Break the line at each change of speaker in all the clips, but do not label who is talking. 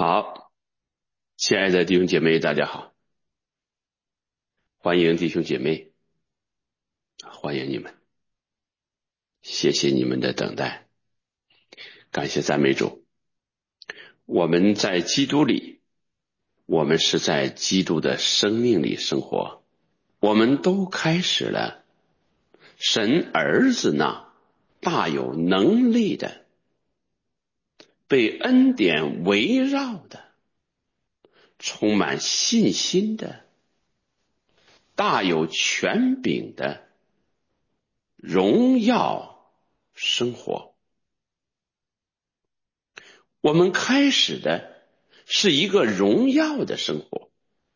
好，亲爱的弟兄姐妹，大家好，欢迎弟兄姐妹，欢迎你们，谢谢你们的等待，感谢赞美主。我们在基督里，我们是在基督的生命里生活，我们都开始了神儿子那大有能力的、被恩典围绕的、充满信心的、大有权柄的荣耀生活。我们开始的是一个荣耀的生活，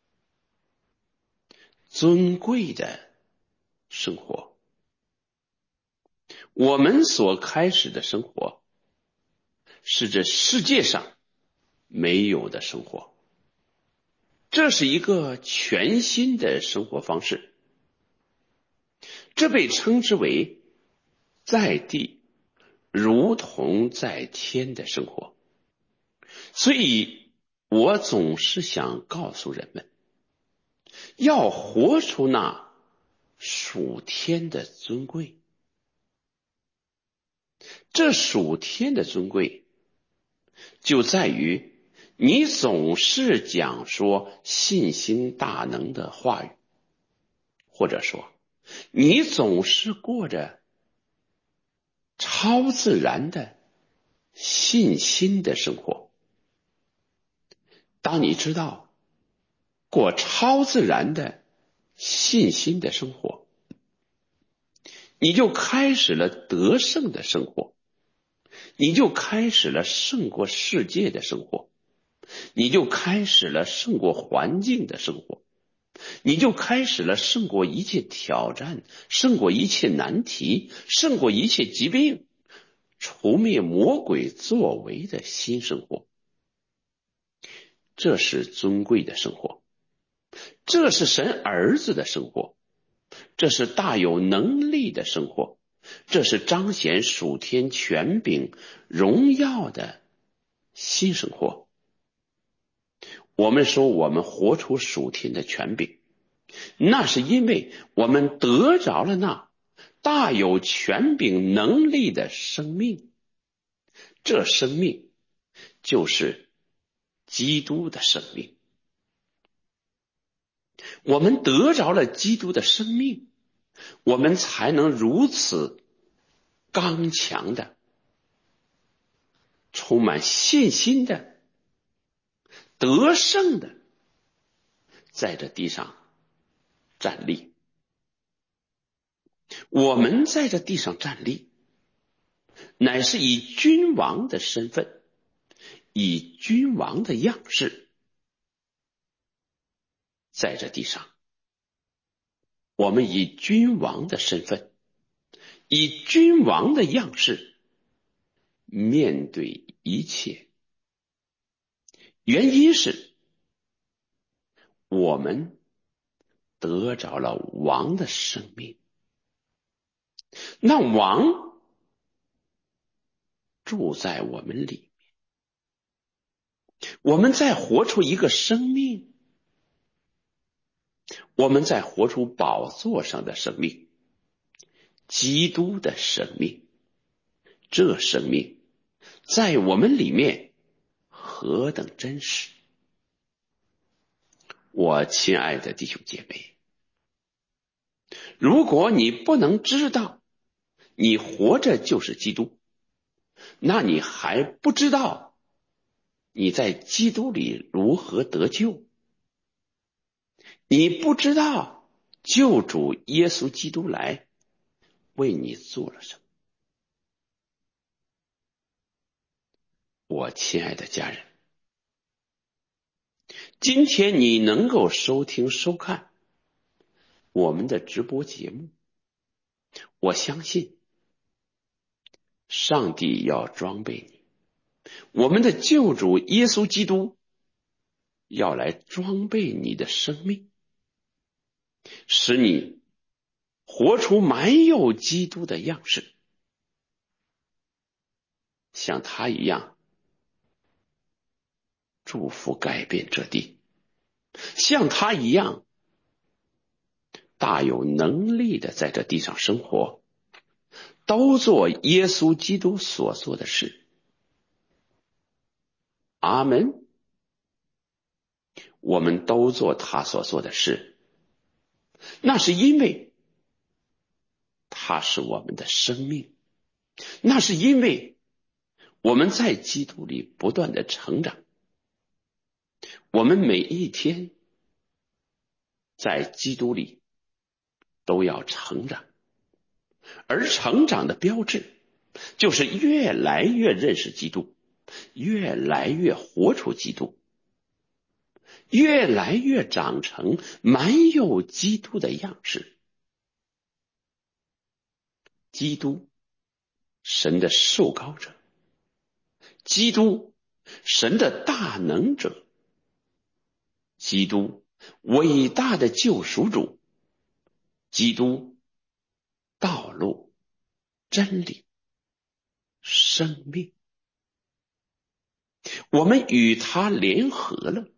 尊贵的生活。我们所开始的生活是这世界上没有的生活，这是一个全新的生活方式，这被称之为在地如同在天的生活。所以我总是想告诉人们，要活出那属天的尊贵。这属天的尊贵就在于你总是讲说信心大能的话语，或者说你总是过着超自然的信心的生活。当你知道过超自然的信心的生活，你就开始了得胜的生活，你就开始了胜过世界的生活，你就开始了胜过环境的生活，你就开始了胜过一切挑战，胜过一切难题，胜过一切疾病，除灭魔鬼作为的新生活。这是尊贵的生活，这是神儿子的生活，这是大有能力的生活，这是彰显属天权柄荣耀的新生活。我们说我们活出属天的权柄，那是因为我们得着了那大有权柄能力的生命，这生命就是基督的生命。我们得着了基督的生命，我们才能如此刚强的、充满信心的、得胜的在这地上站立。我们在这地上站立，乃是以君王的身份，以君王的样式在这地上。我们以君王的身份，以君王的样式面对一切。原因是我们得着了王的生命，那王住在我们里面，我们在活出一个生命，我们在活出宝座上的生命，基督的生命。这生命在我们里面何等真实！我亲爱的弟兄姐妹，如果你不能知道你活着就是基督，那你还不知道你在基督里如何得救，你不知道救主耶稣基督来为你做了什么。我亲爱的家人，今天你能够收听收看我们的直播节目，我相信上帝要装备你，我们的救主耶稣基督要来装备你的生命，使你活出满有基督的样式，像他一样祝福改变这地，像他一样大有能力的在这地上生活，都做耶稣基督所做的事。阿们。我们都做他所做的事，那是因为他是我们的生命，那是因为我们在基督里不断的成长，我们每一天在基督里都要成长，而成长的标志就是越来越认识基督，越来越活出基督，越来越长成满有基督的样式。基督，神的受膏者；基督，神的大能者；基督，伟大的救赎主；基督，道路、真理、生命。我们与他联合了，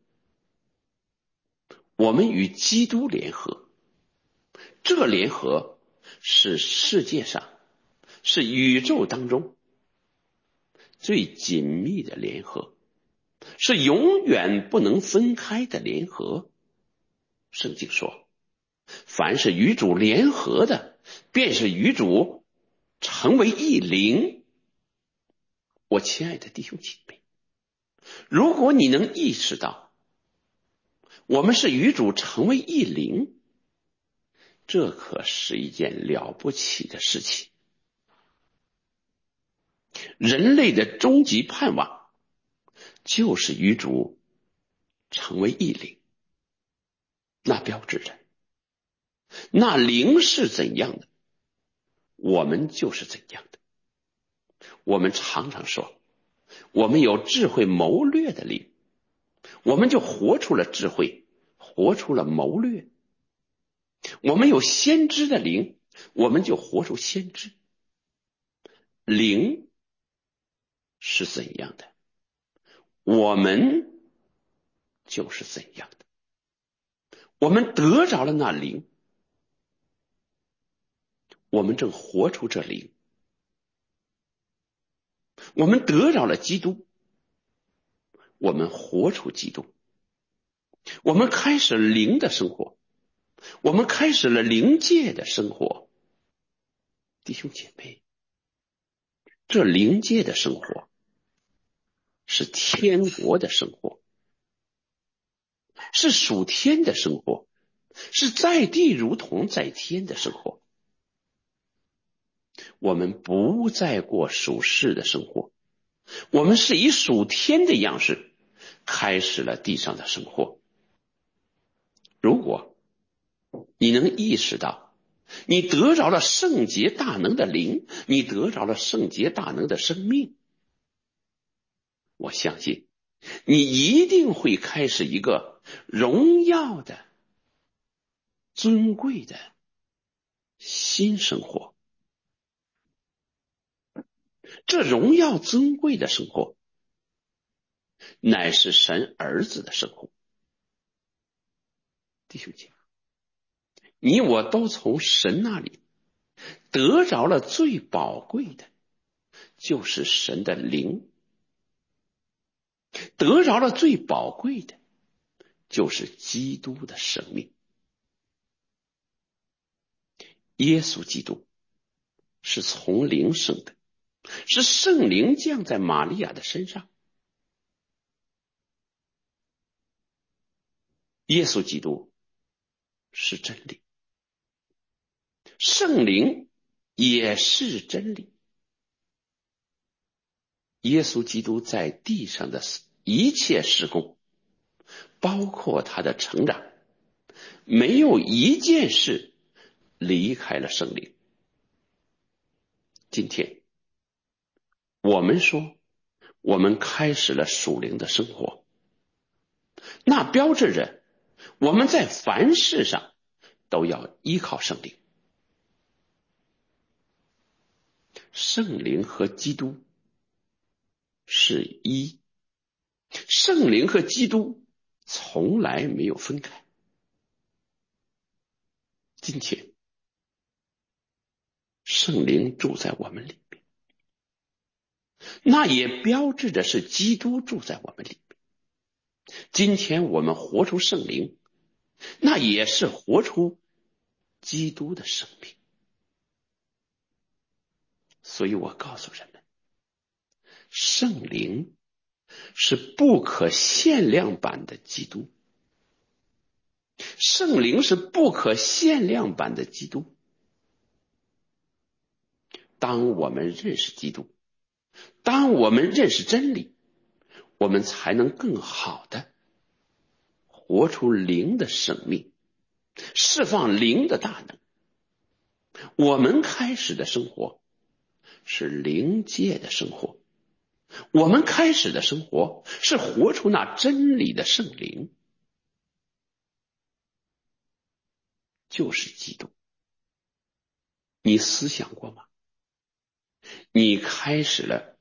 我们与基督联合，这联合是世界上，是宇宙当中最紧密的联合，是永远不能分开的联合。圣经说，凡是与主联合的，便是与主成为一灵。我亲爱的弟兄姐妹，如果你能意识到我们是与主成为一灵，这可是一件了不起的事情。人类的终极盼望就是与主成为一灵，那标志着那灵是怎样的，我们就是怎样的。我们常常说，我们有智慧谋略的灵，我们就活出了智慧，活出了谋略。我们有先知的灵，我们就活出先知。灵是怎样的，我们就是怎样的。我们得着了那灵，我们正活出这灵。我们得着了基督，我们活出基督。我们开始灵的生活，我们开始了灵界的生活。弟兄姐妹，这灵界的生活是天国的生活，是属天的生活，是在地如同在天的生活。我们不再过属世的生活，我们是以属天的样式开始了地上的生活。如果你能意识到你得着了圣洁大能的灵，你得着了圣洁大能的生命，我相信你一定会开始一个荣耀的、尊贵的新生活。这荣耀尊贵的生活乃是神儿子的生活。弟兄姐妹，你我都从神那里得着了最宝贵的，就是神的灵；得着了最宝贵的，就是基督的生命。耶稣基督是从灵生的，是圣灵降在玛利亚的身上。耶稣基督是真理，圣灵也是真理。耶稣基督在地上的一切事工，包括他的成长，没有一件事离开了圣灵。今天我们说我们开始了属灵的生活，那标志着我们在凡事上都要依靠圣灵。圣灵和基督是一， 圣灵和基督从来没有分开。今天圣灵住在我们里面，那也标志着是基督住在我们里面。今天我们活出圣灵，那也是活出基督的生命。所以我告诉人们，圣灵是不可限量版的基督，圣灵是不可限量版的基督。当我们认识基督，当我们认识真理，我们才能更好的活出灵的生命，释放灵的大能。我们开始的生活是灵界的生活，我们开始的生活是活出那真理的圣灵，就是基督。你思想过吗？你开始了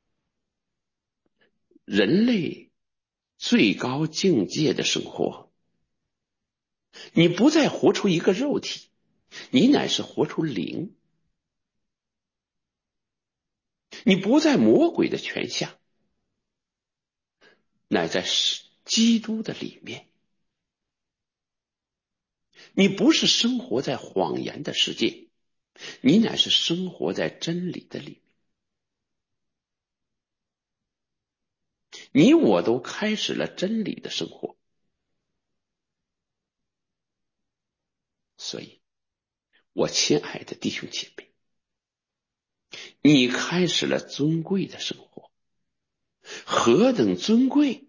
人类最高境界的生活，你不再活出一个肉体，你乃是活出灵。你不在魔鬼的权下，乃在基督的里面。你不是生活在谎言的世界，你乃是生活在真理的里面。你我都开始了真理的生活。所以我亲爱的弟兄姐妹，你开始了尊贵的生活。何等尊贵！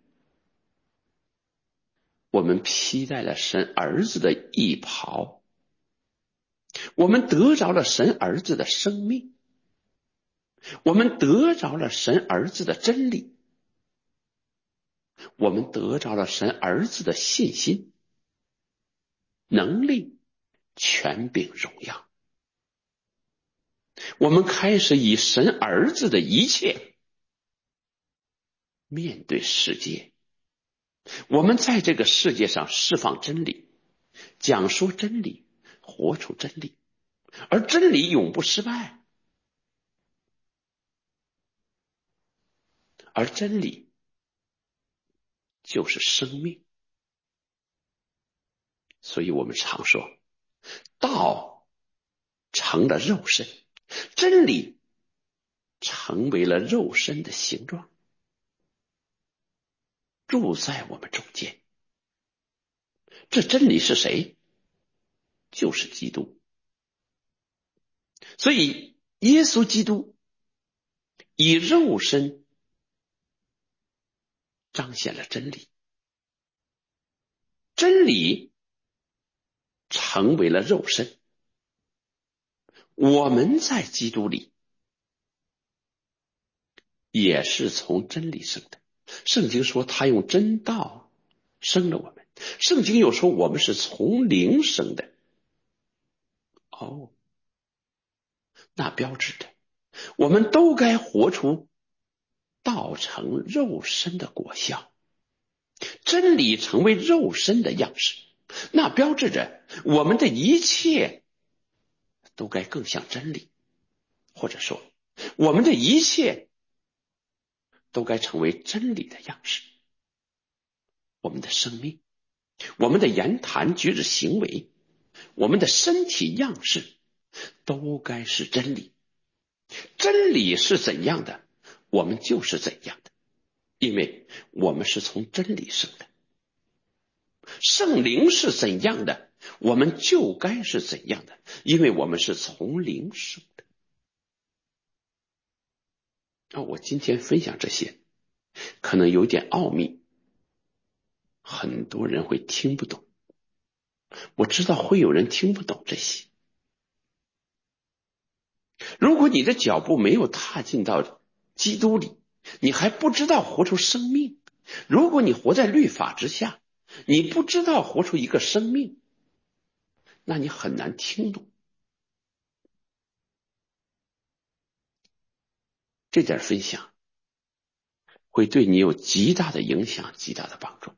我们披戴了神儿子的义袍，我们得着了神儿子的生命，我们得着了神儿子的真理，我们得着了神儿子的信心、能力、权柄、荣耀。我们开始以神儿子的一切面对世界。我们在这个世界上释放真理，讲述真理，活出真理，而真理永不失败，而真理就是生命。所以我们常说，道成了肉身，真理成为了肉身的形状，住在我们中间。这真理是谁？就是基督。所以耶稣基督以肉身彰显了真理，真理成为了肉身。我们在基督里也是从真理生的。圣经说他用真道生了我们，圣经又说我们是从灵生的。那标志着我们都该活出道成肉身的果效，真理成为肉身的样式。那标志着我们的一切都该更像真理，或者说我们的一切都该成为真理的样式。我们的生命，我们的言谈举止行为，我们的身体样式都该是真理。真理是怎样的，我们就是怎样的，因为我们是从真理生的。圣灵是怎样的，我们就该是怎样的，因为我们是从灵生的。我今天分享这些可能有点奥秘，很多人会听不懂，我知道会有人听不懂这些。如果你的脚步没有踏进到基督里，你还不知道活出生命。如果你活在律法之下，你不知道活出一个生命，那你很难听懂。这点分享会对你有极大的影响，极大的帮助。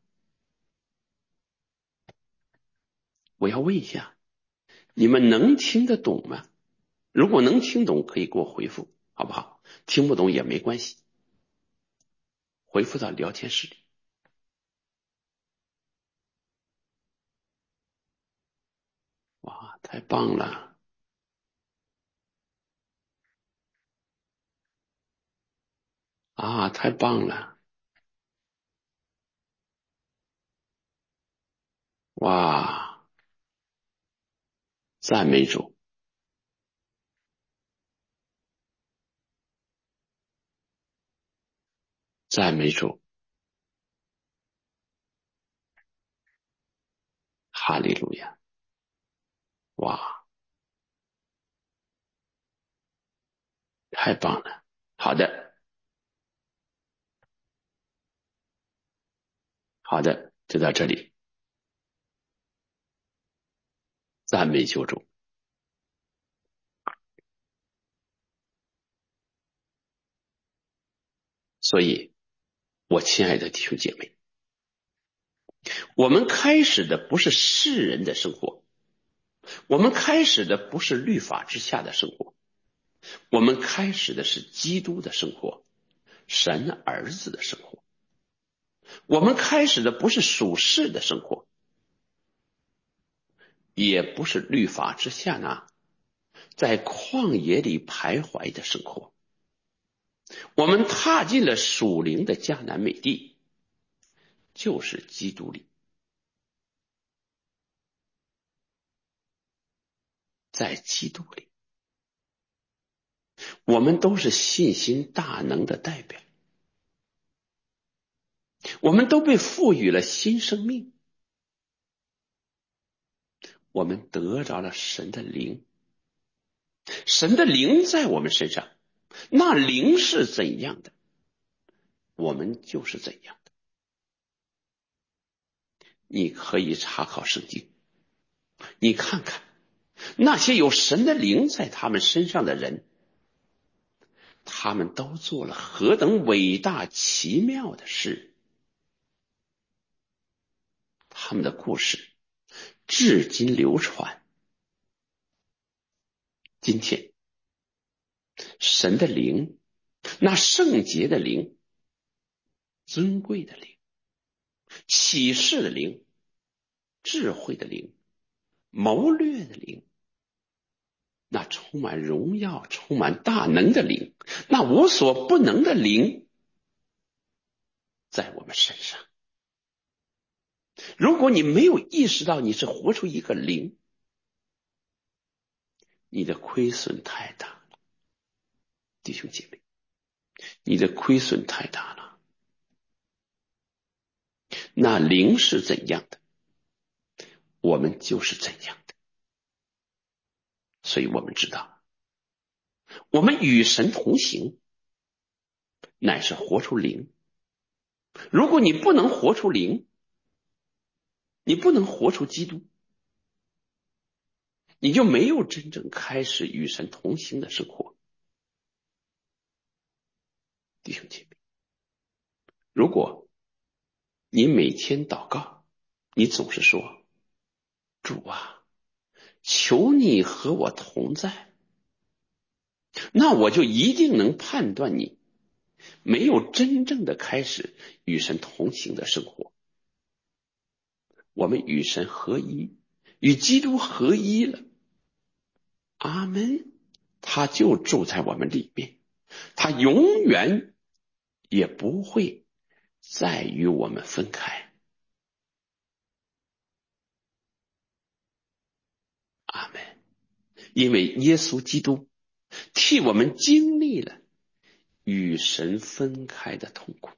我要问一下，你们能听得懂吗？如果能听懂，可以给我回复，好不好？听不懂也没关系，回复到聊天室里。哇，太棒了！啊，太棒了！哇，赞美主，赞美主，哈利路亚！哇，太棒了！好的，好的，就到这里，赞美救主。所以，我亲爱的弟兄姐妹，我们开始的不是世人的生活，我们开始的不是律法之下的生活，我们开始的是基督的生活，神儿子的生活。我们开始的不是属世的生活，也不是律法之下呢，在旷野里徘徊的生活。我们踏进了属灵的迦南美地，就是基督里。在基督里，我们都是信心大能的代表，我们都被赋予了新生命，我们得着了神的灵，神的灵在我们身上，那灵是怎样的，我们就是怎样的。你可以查考圣经，你看看那些有神的灵在他们身上的人，他们都做了何等伟大奇妙的事，他们的故事至今流传。今天神的灵，那圣洁的灵，尊贵的灵，启示的灵，智慧的灵，谋略的灵，那充满荣耀充满大能的灵，那无所不能的灵在我们身上。如果你没有意识到你是活出一个灵，你的亏损太大了，弟兄姐妹，你的亏损太大了。那灵是怎样的，我们就是怎样的。所以我们知道，我们与神同行，乃是活出灵。如果你不能活出灵，你不能活出基督，你就没有真正开始与神同行的生活。弟兄姐妹，如果你每天祷告，你总是说，主啊，求你和我同在，那我就一定能判断你没有真正的开始与神同行的生活。我们与神合一，与基督合一了，阿们，他就住在我们里面，他永远也不会再与我们分开。阿们，因为耶稣基督替我们经历了与神分开的痛苦，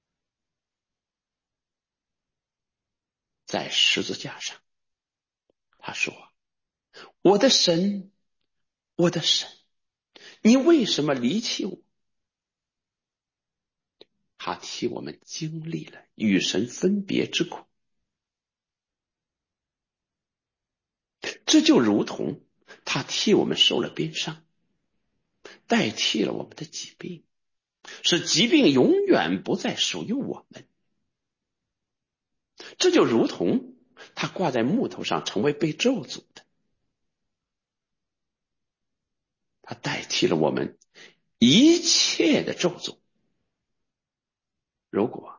在十字架上，他说，我的神，我的神，你为什么离弃我？他替我们经历了与神分别之苦，这就如同他替我们受了鞭伤，代替了我们的疾病， 使疾病永远不再属于我们。这就如同他挂在木头上成为被咒诅的，他代替了我们一切的咒诅。如果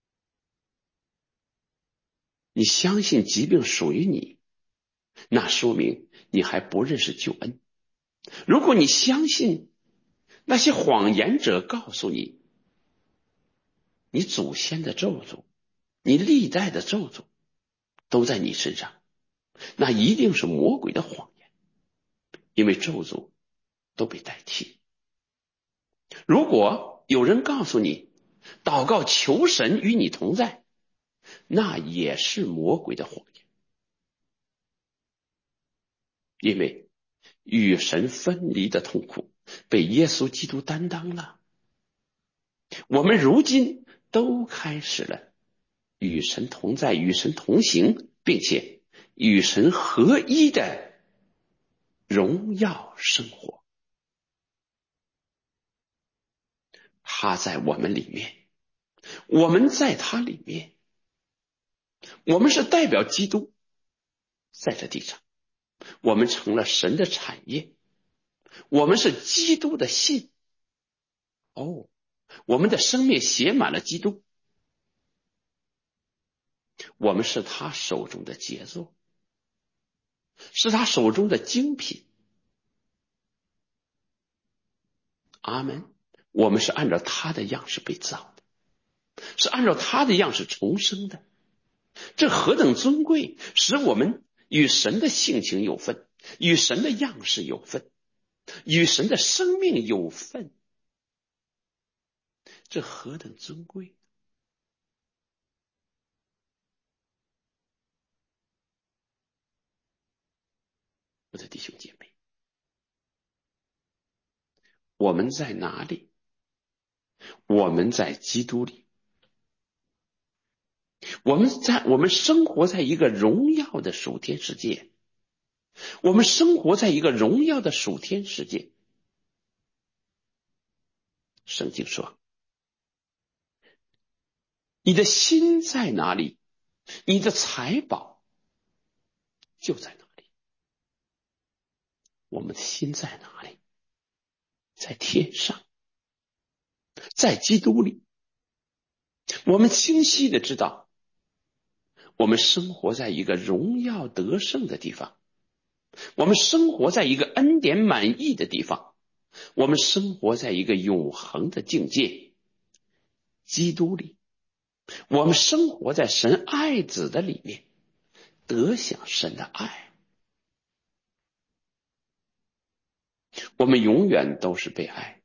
你相信疾病属于你，那说明你还不认识救恩。如果你相信那些谎言者告诉你，你祖先的咒诅，你历代的咒诅都在你身上，那一定是魔鬼的谎言，因为咒诅都被代替。如果有人告诉你祷告求神与你同在，那也是魔鬼的谎言，因为与神分离的痛苦被耶稣基督担当了。我们如今都开始了与神同在、与神同行，并且与神合一的荣耀生活。他在我们里面，我们在他里面，我们是代表基督在这地上，我们成了神的产业，我们是基督的信。我们的生命写满了基督，我们是他手中的杰作，是他手中的精品。阿们。我们是按照他的样式被造的，是按照他的样式重生的。这何等尊贵，使我们与神的性情有份，与神的样式有份，与神的生命有份。这何等尊贵！我的弟兄姐妹，我们在哪里？我们在基督里。我们生活在一个荣耀的属天世界，我们生活在一个荣耀的属天世界。圣经说，你的心在哪里，你的财宝就在哪里。我们的心在哪里？在天上，在基督里。我们清晰的知道，我们生活在一个荣耀得胜的地方，我们生活在一个恩典满意的地方，我们生活在一个永恒的境界，基督里。我们生活在神爱子的里面，得享神的爱。我们永远都是被爱。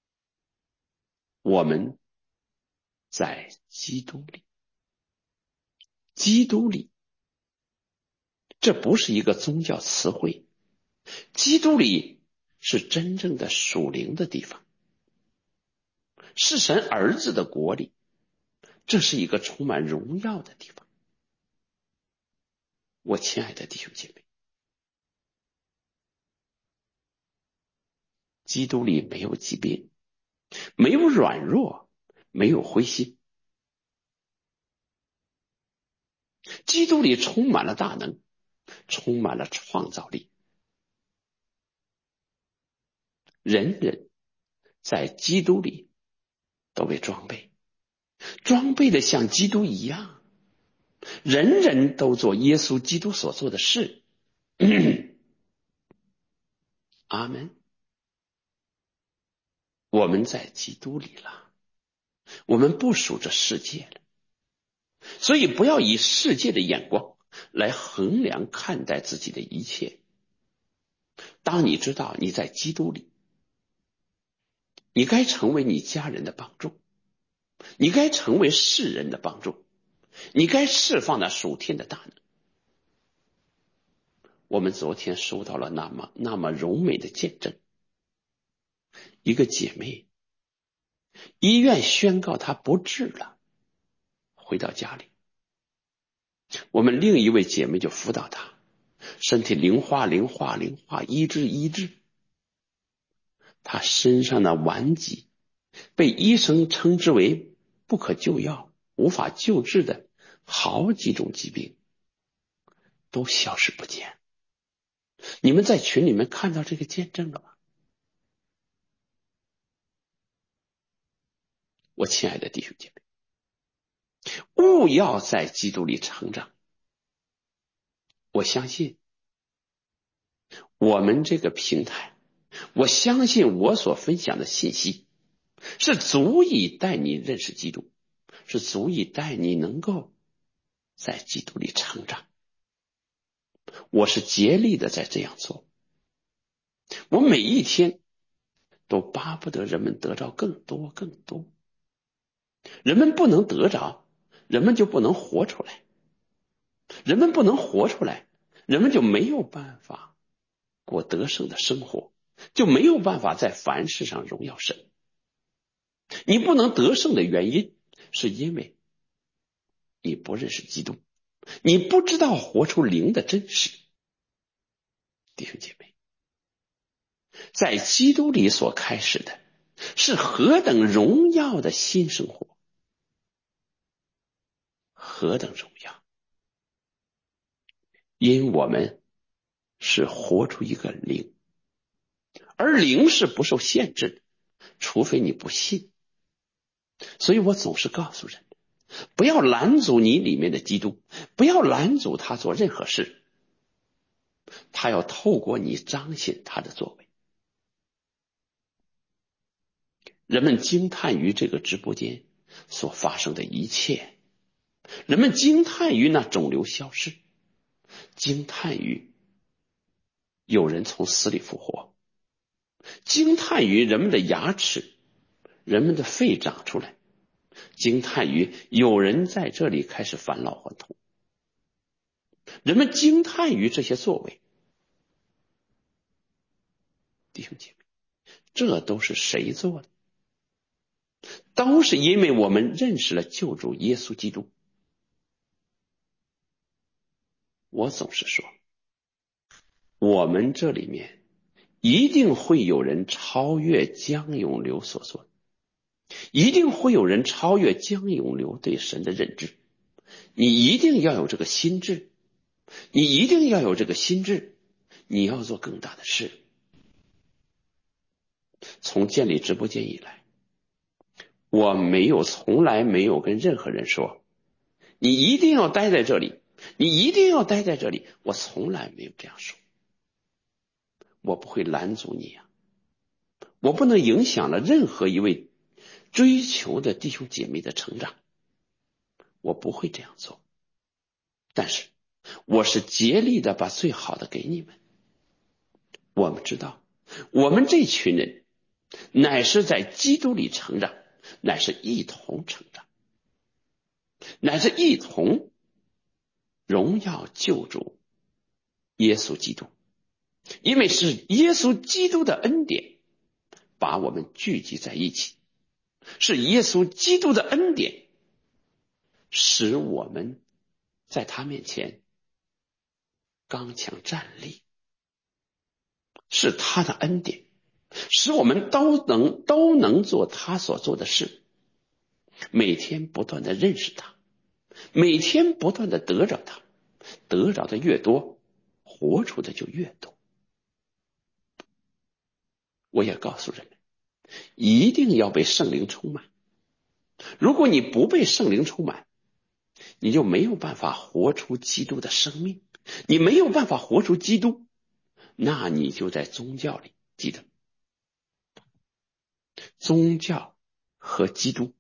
我们在基督里。基督里，这不是一个宗教词汇，基督里是真正的属灵的地方，是神儿子的国里，这是一个充满荣耀的地方。我亲爱的弟兄姐妹，基督里没有疾病，没有软弱，没有灰心。基督里充满了大能，充满了创造力。人人在基督里都被装备，装备的像基督一样，人人都做耶稣基督所做的事。阿们。我们在基督里了，我们不属这世界了，所以不要以世界的眼光来衡量看待自己的一切。当你知道你在基督里，你该成为你家人的帮助，你该成为世人的帮助，你该释放那属天的大能。我们昨天收到了那么柔美的见证，一个姐妹医院宣告她不治了，回到家里，我们另一位姐妹就辅导她，身体灵化，医治。她身上的顽疾被医生称之为不可救药、无法救治的好几种疾病都消失不见。你们在群里面看到这个见证了吗？我亲爱的弟兄姐妹，务要在基督里成长。我相信我们这个平台，我相信我所分享的信息是足以带你认识基督，是足以带你能够在基督里成长。我是竭力的在这样做，我每一天都巴不得人们得着更多更多。人们不能得着，人们就不能活出来，人们不能活出来，人们就没有办法过得胜的生活，就没有办法在凡事上荣耀神。你不能得胜的原因是因为你不认识基督，你不知道活出灵的真实。弟兄姐妹，在基督里所开始的是何等荣耀的新生活，何等荣耀！因我们是活出一个灵，而灵是不受限制的，除非你不信。所以我总是告诉人，不要拦阻你里面的基督，不要拦阻他做任何事，他要透过你彰显他的作为。人们惊叹于这个直播间所发生的一切，人们惊叹于那肿瘤消失，惊叹于有人从死里复活，惊叹于人们的牙齿、人们的肺长出来，惊叹于有人在这里开始返老还童。人们惊叹于这些作为。弟兄姐妹，这都是谁做的？都是因为我们认识了救主耶稣基督。我总是说，我们这里面一定会有人超越江永流所做的，一定会有人超越江永流对神的认知。你一定要有这个心智，你一定要有这个心智，你要做更大的事。从建立直播间以来，我从来没有跟任何人说你一定要待在这里，你一定要待在这里，我从来没有这样说。我不会拦阻你啊，我不能影响了任何一位追求的弟兄姐妹的成长，我不会这样做。但是我是竭力的把最好的给你们。我们知道，我们这群人乃是在基督里成长，乃是一同成长，乃是一同荣耀救主耶稣基督。因为是耶稣基督的恩典把我们聚集在一起，是耶稣基督的恩典使我们在他面前刚强站立，是他的恩典使我们都能做他所做的事，每天不断的认识他，每天不断的得着他，得着的越多，活出的就越多。我也告诉人们，一定要被圣灵充满。如果你不被圣灵充满，你就没有办法活出基督的生命，你没有办法活出基督，那你就在宗教里。记得，宗教和基督，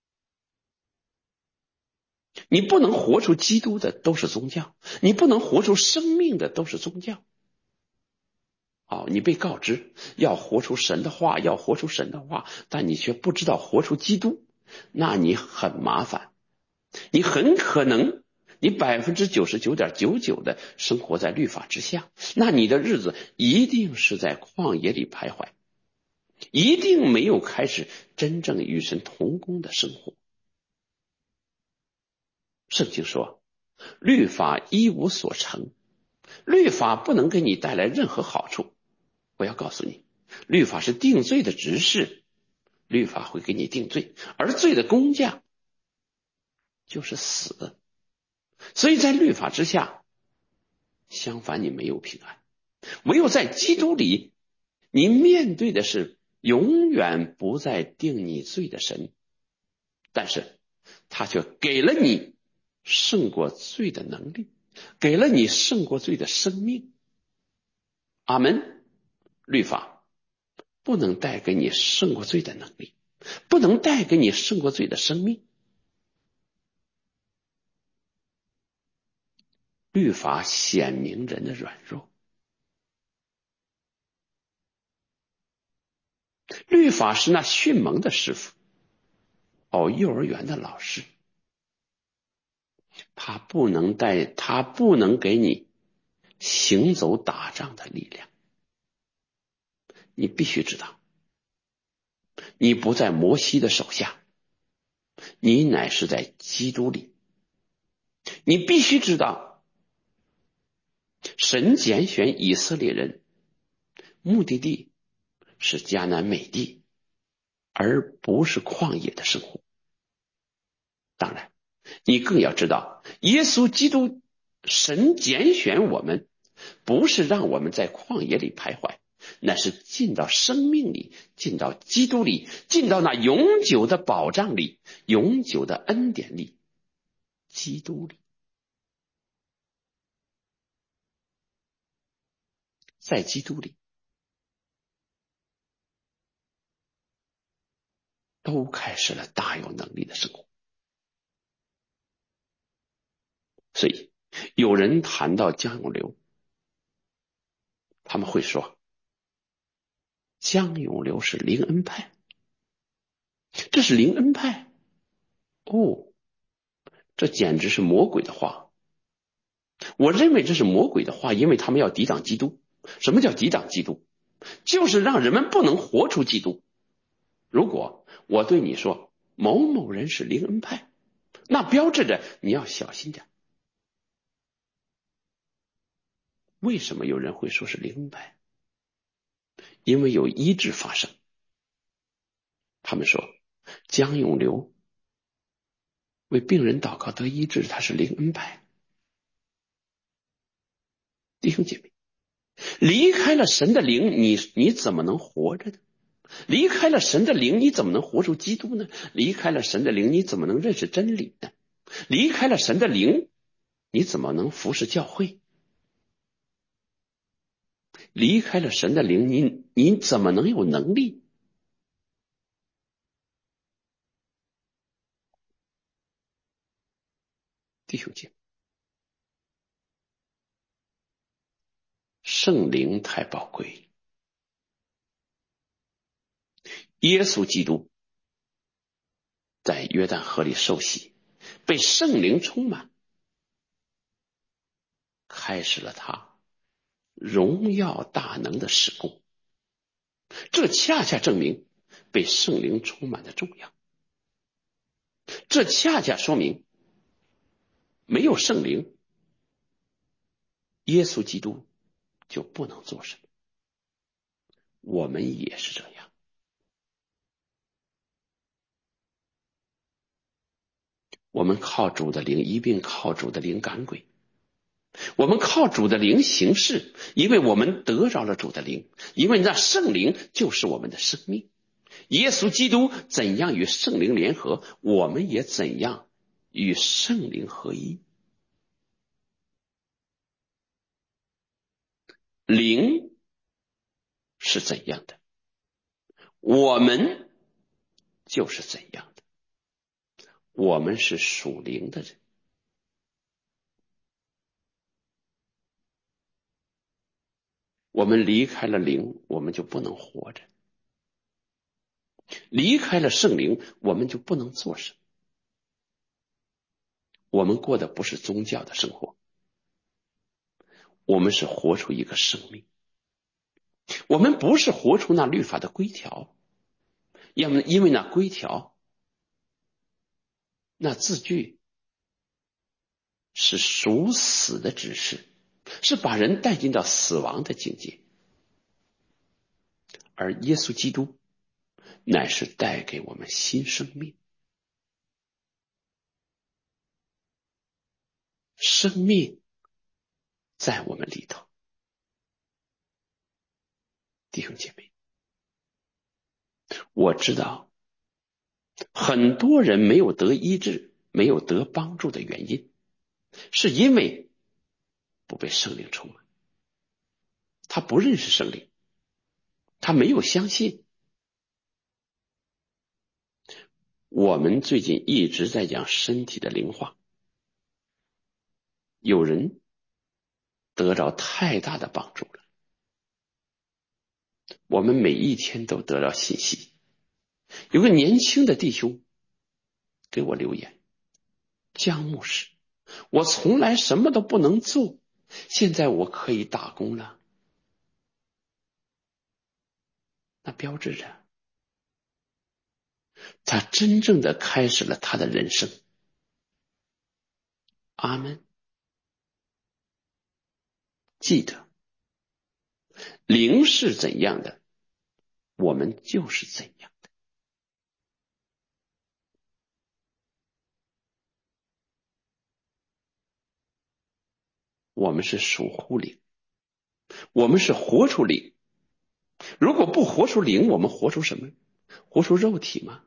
你不能活出基督的都是宗教，你不能活出生命的都是宗教。你被告知要活出神的话，要活出神的话，但你却不知道活出基督，那你很麻烦，你很可能你 99.99% 的生活在律法之下，那你的日子一定是在旷野里徘徊，一定没有开始真正与神同工的生活。圣经说，律法一无所成，律法不能给你带来任何好处。我要告诉你，律法是定罪的执事， 律法会给你定罪，而罪的工价就是死。所以在律法之下，相反你没有平安。唯有在基督里，你面对的是永远不再定你罪的神，但是他却给了你胜过罪的能力，给了你胜过罪的生命。阿们。律法不能带给你胜过罪的能力，不能带给你胜过罪的生命。律法显明人的软弱，律法是那训蒙的师傅，幼儿园的老师，他不能给你行走打仗的力量。你必须知道，你不在摩西的手下，你乃是在基督里。你必须知道，神拣选以色列人，目的地是迦南美地，而不是旷野的生活。当然，你更要知道，耶稣基督，神拣选我们，不是让我们在旷野里徘徊，那是进到生命里，进到基督里，进到那永久的保障里，永久的恩典里，基督里。在基督里，都开始了大有能力的生活。所以有人谈到江永流，他们会说江永流是灵恩派，这是灵恩派。这简直是魔鬼的话。我认为这是魔鬼的话，因为他们要抵挡基督。什么叫抵挡基督？就是让人们不能活出基督。如果我对你说某某人是灵恩派，那标志着你要小心点。为什么有人会说是灵恩派？因为有医治发生。他们说江永流为病人祷告得医治，他是灵恩派。弟兄姐妹，离开了神的灵，你怎么能活着呢？离开了神的灵，你怎么能活出基督呢？离开了神的灵，你怎么能认识真理呢？离开了神的灵，你怎么能服侍教会？离开了神的灵，你怎么能有能力？弟兄姐妹，圣灵太宝贵。耶稣基督在约旦河里受洗，被圣灵充满，开始了他荣耀大能的事工。这恰恰证明被圣灵充满的重要。这恰恰说明没有圣灵，耶稣基督就不能做什么。我们也是这样。我们靠主的灵，一并靠主的灵赶鬼。我们靠主的灵行事，因为我们得着了主的灵，因为那圣灵就是我们的生命。耶稣基督怎样与圣灵联合，我们也怎样与圣灵合一。灵是怎样的，我们就是怎样的。我们是属灵的人。我们离开了灵，我们就不能活着。离开了圣灵，我们就不能做什么。我们过的不是宗教的生活，我们是活出一个生命。我们不是活出那律法的规条，因为那规条，那字句是属死的指示，是把人带进到死亡的境界。而耶稣基督乃是带给我们新生命。生命在我们里头，弟兄姐妹，我知道很多人没有得医治，没有得帮助的原因，是因为不被圣灵充满，他不认识圣灵，他没有相信。我们最近一直在讲身体的灵化，有人得着太大的帮助了。我们每一天都得到信息，有个年轻的弟兄给我留言，江牧师，我从来什么都不能做，现在我可以打工了。那标志着他真正的开始了他的人生。阿们。记得灵是怎样的，我们就是怎样的。我们是属乎灵，我们是活出灵。如果不活出灵，我们活出什么？活出肉体吗？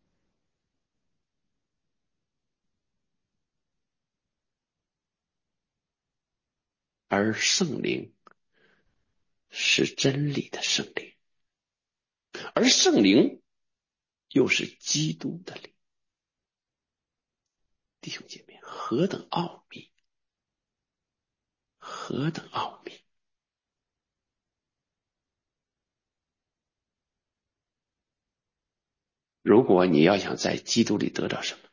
而圣灵是真理的圣灵，而圣灵又是基督的灵。弟兄姐妹，何等奥秘，何等奥秘。如果你要想在基督里得到什么，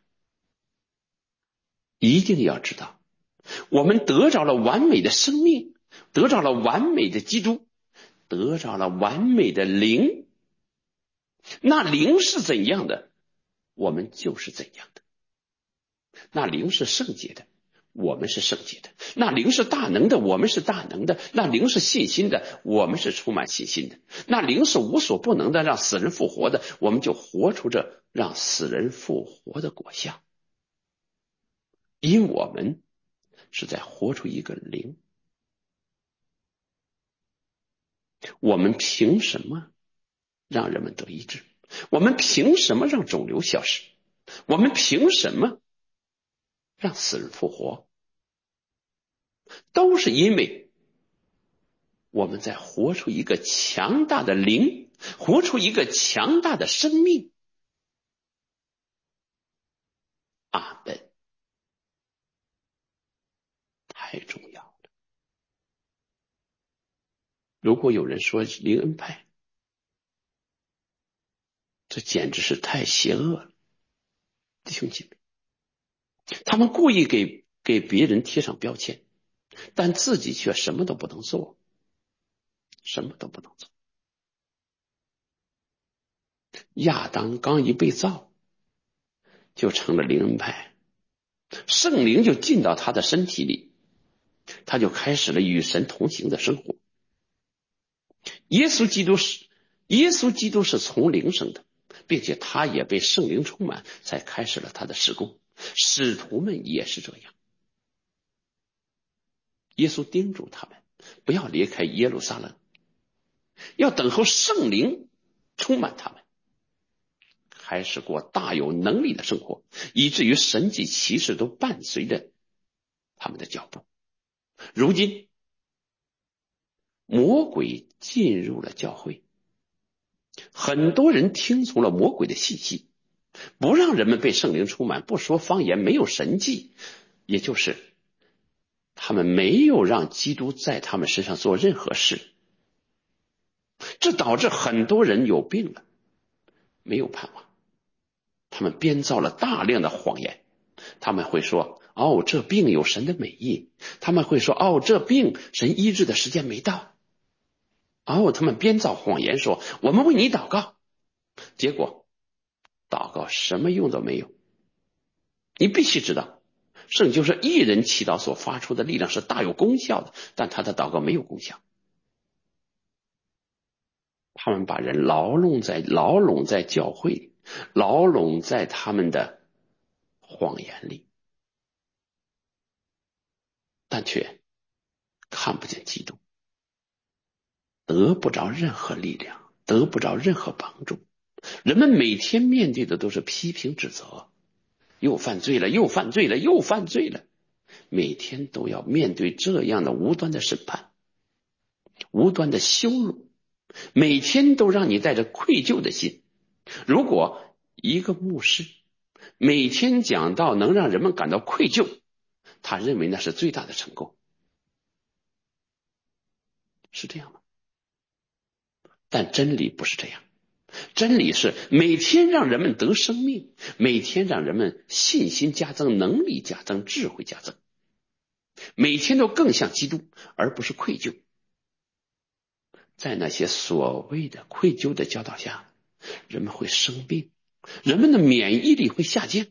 一定要知道，我们得着了完美的生命，得着了完美的基督，得着了完美的灵。那灵是怎样的，我们就是怎样的。那灵是圣洁的，我们是圣洁的。那灵是大能的，我们是大能的。那灵是信心的，我们是充满信心的。那灵是无所不能的，让死人复活的，我们就活出这让死人复活的果效。因我们是在活出一个灵。我们凭什么让人们得医治？我们凭什么让肿瘤消失？我们凭什么让死人复活？都是因为我们在活出一个强大的灵，活出一个强大的生命。阿们。太重要了。如果有人说灵恩派，这简直是太邪恶了。弟兄姐妹，他们故意给别人贴上标签，但自己却什么都不能做，什么都不能做。亚当刚一被造，就成了灵恩派，圣灵就进到他的身体里，他就开始了与神同行的生活。耶稣基督是从灵生的，并且他也被圣灵充满，才开始了他的事工。使徒们也是这样。耶稣叮嘱他们不要离开耶路撒冷，要等候圣灵充满他们，开始过大有能力的生活，以至于神迹奇事都伴随着他们的脚步。如今魔鬼进入了教会，很多人听从了魔鬼的信息，不让人们被圣灵充满，不说方言，没有神迹，也就是他们没有让基督在他们身上做任何事。这导致很多人有病了，没有盼望。他们编造了大量的谎言，他们会说，哦，这病有神的美意。他们会说，哦，这病神医治的时间没到。哦，他们编造谎言说，我们为你祷告。结果祷告什么用都没有。你必须知道，圣经说一人祈祷所发出的力量是大有功效的，但他的祷告没有功效。 他们把人牢笼在教会里，牢笼在他们的谎言里，但却看不见基督，得不着任何力量，得不着任何帮助。人们每天面对的都是批评指责，又犯罪了，又犯罪了，又犯罪了，每天都要面对这样的无端的审判，无端的羞辱，每天都让你带着愧疚的心。如果一个牧师每天讲道能让人们感到愧疚，他认为那是最大的成功，是这样吗？但真理不是这样，真理是每天让人们得生命，每天让人们信心加增，能力加增，智慧加增，每天都更像基督，而不是愧疚。在那些所谓的愧疚的教导下，人们会生病，人们的免疫力会下降，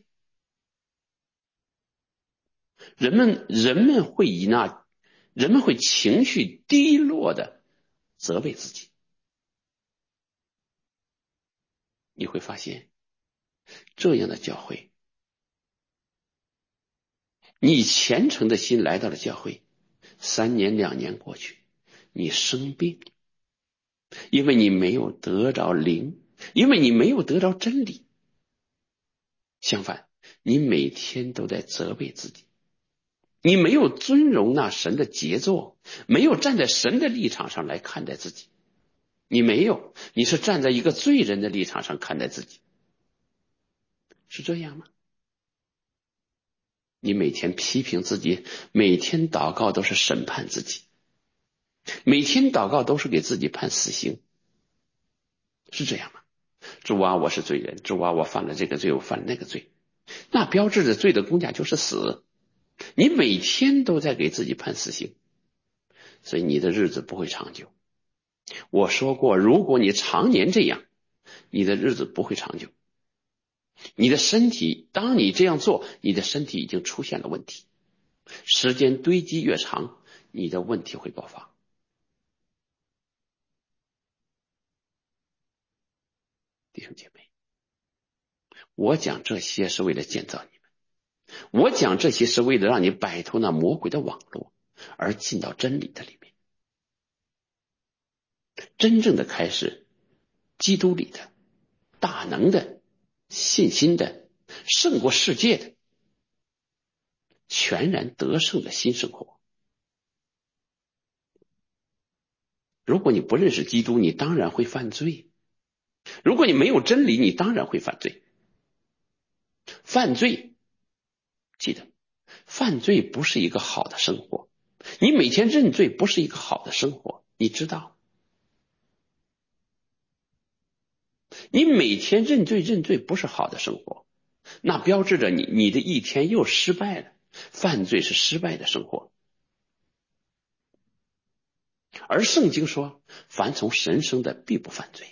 人们会情绪低落的责备自己。你会发现这样的教会，你以虔诚的心来到了教会，3年2年过去，你生病，因为你没有得着灵，因为你没有得着真理。相反，你每天都在责备自己，你没有尊荣那神的杰作，没有站在神的立场上来看待自己，你是站在一个罪人的立场上看待自己，是这样吗？你每天批评自己，每天祷告都是审判自己，每天祷告都是给自己判死刑，是这样吗？主啊，我是罪人，主啊，我犯了这个罪，我犯了那个罪，那标志着罪的公价就是死。你每天都在给自己判死刑，所以你的日子不会长久。我说过，如果你常年这样，你的日子不会长久。你的身体，当你这样做，你的身体已经出现了问题，时间堆积越长，你的问题会爆发。弟兄姐妹，我讲这些是为了建造你们，我讲这些是为了让你摆脱那魔鬼的网络，而进到真理的里面。真正的开始，基督里的大能的信心的胜过世界的全然得胜的新生活。如果你不认识基督，你当然会犯罪。如果你没有真理，你当然会犯罪。犯罪，记得，犯罪不是一个好的生活。你每天认罪不是一个好的生活，你知道？你每天认罪不是好的生活，那标志着你的一天又失败了。犯罪是失败的生活。而圣经说，凡从神生的必不犯罪。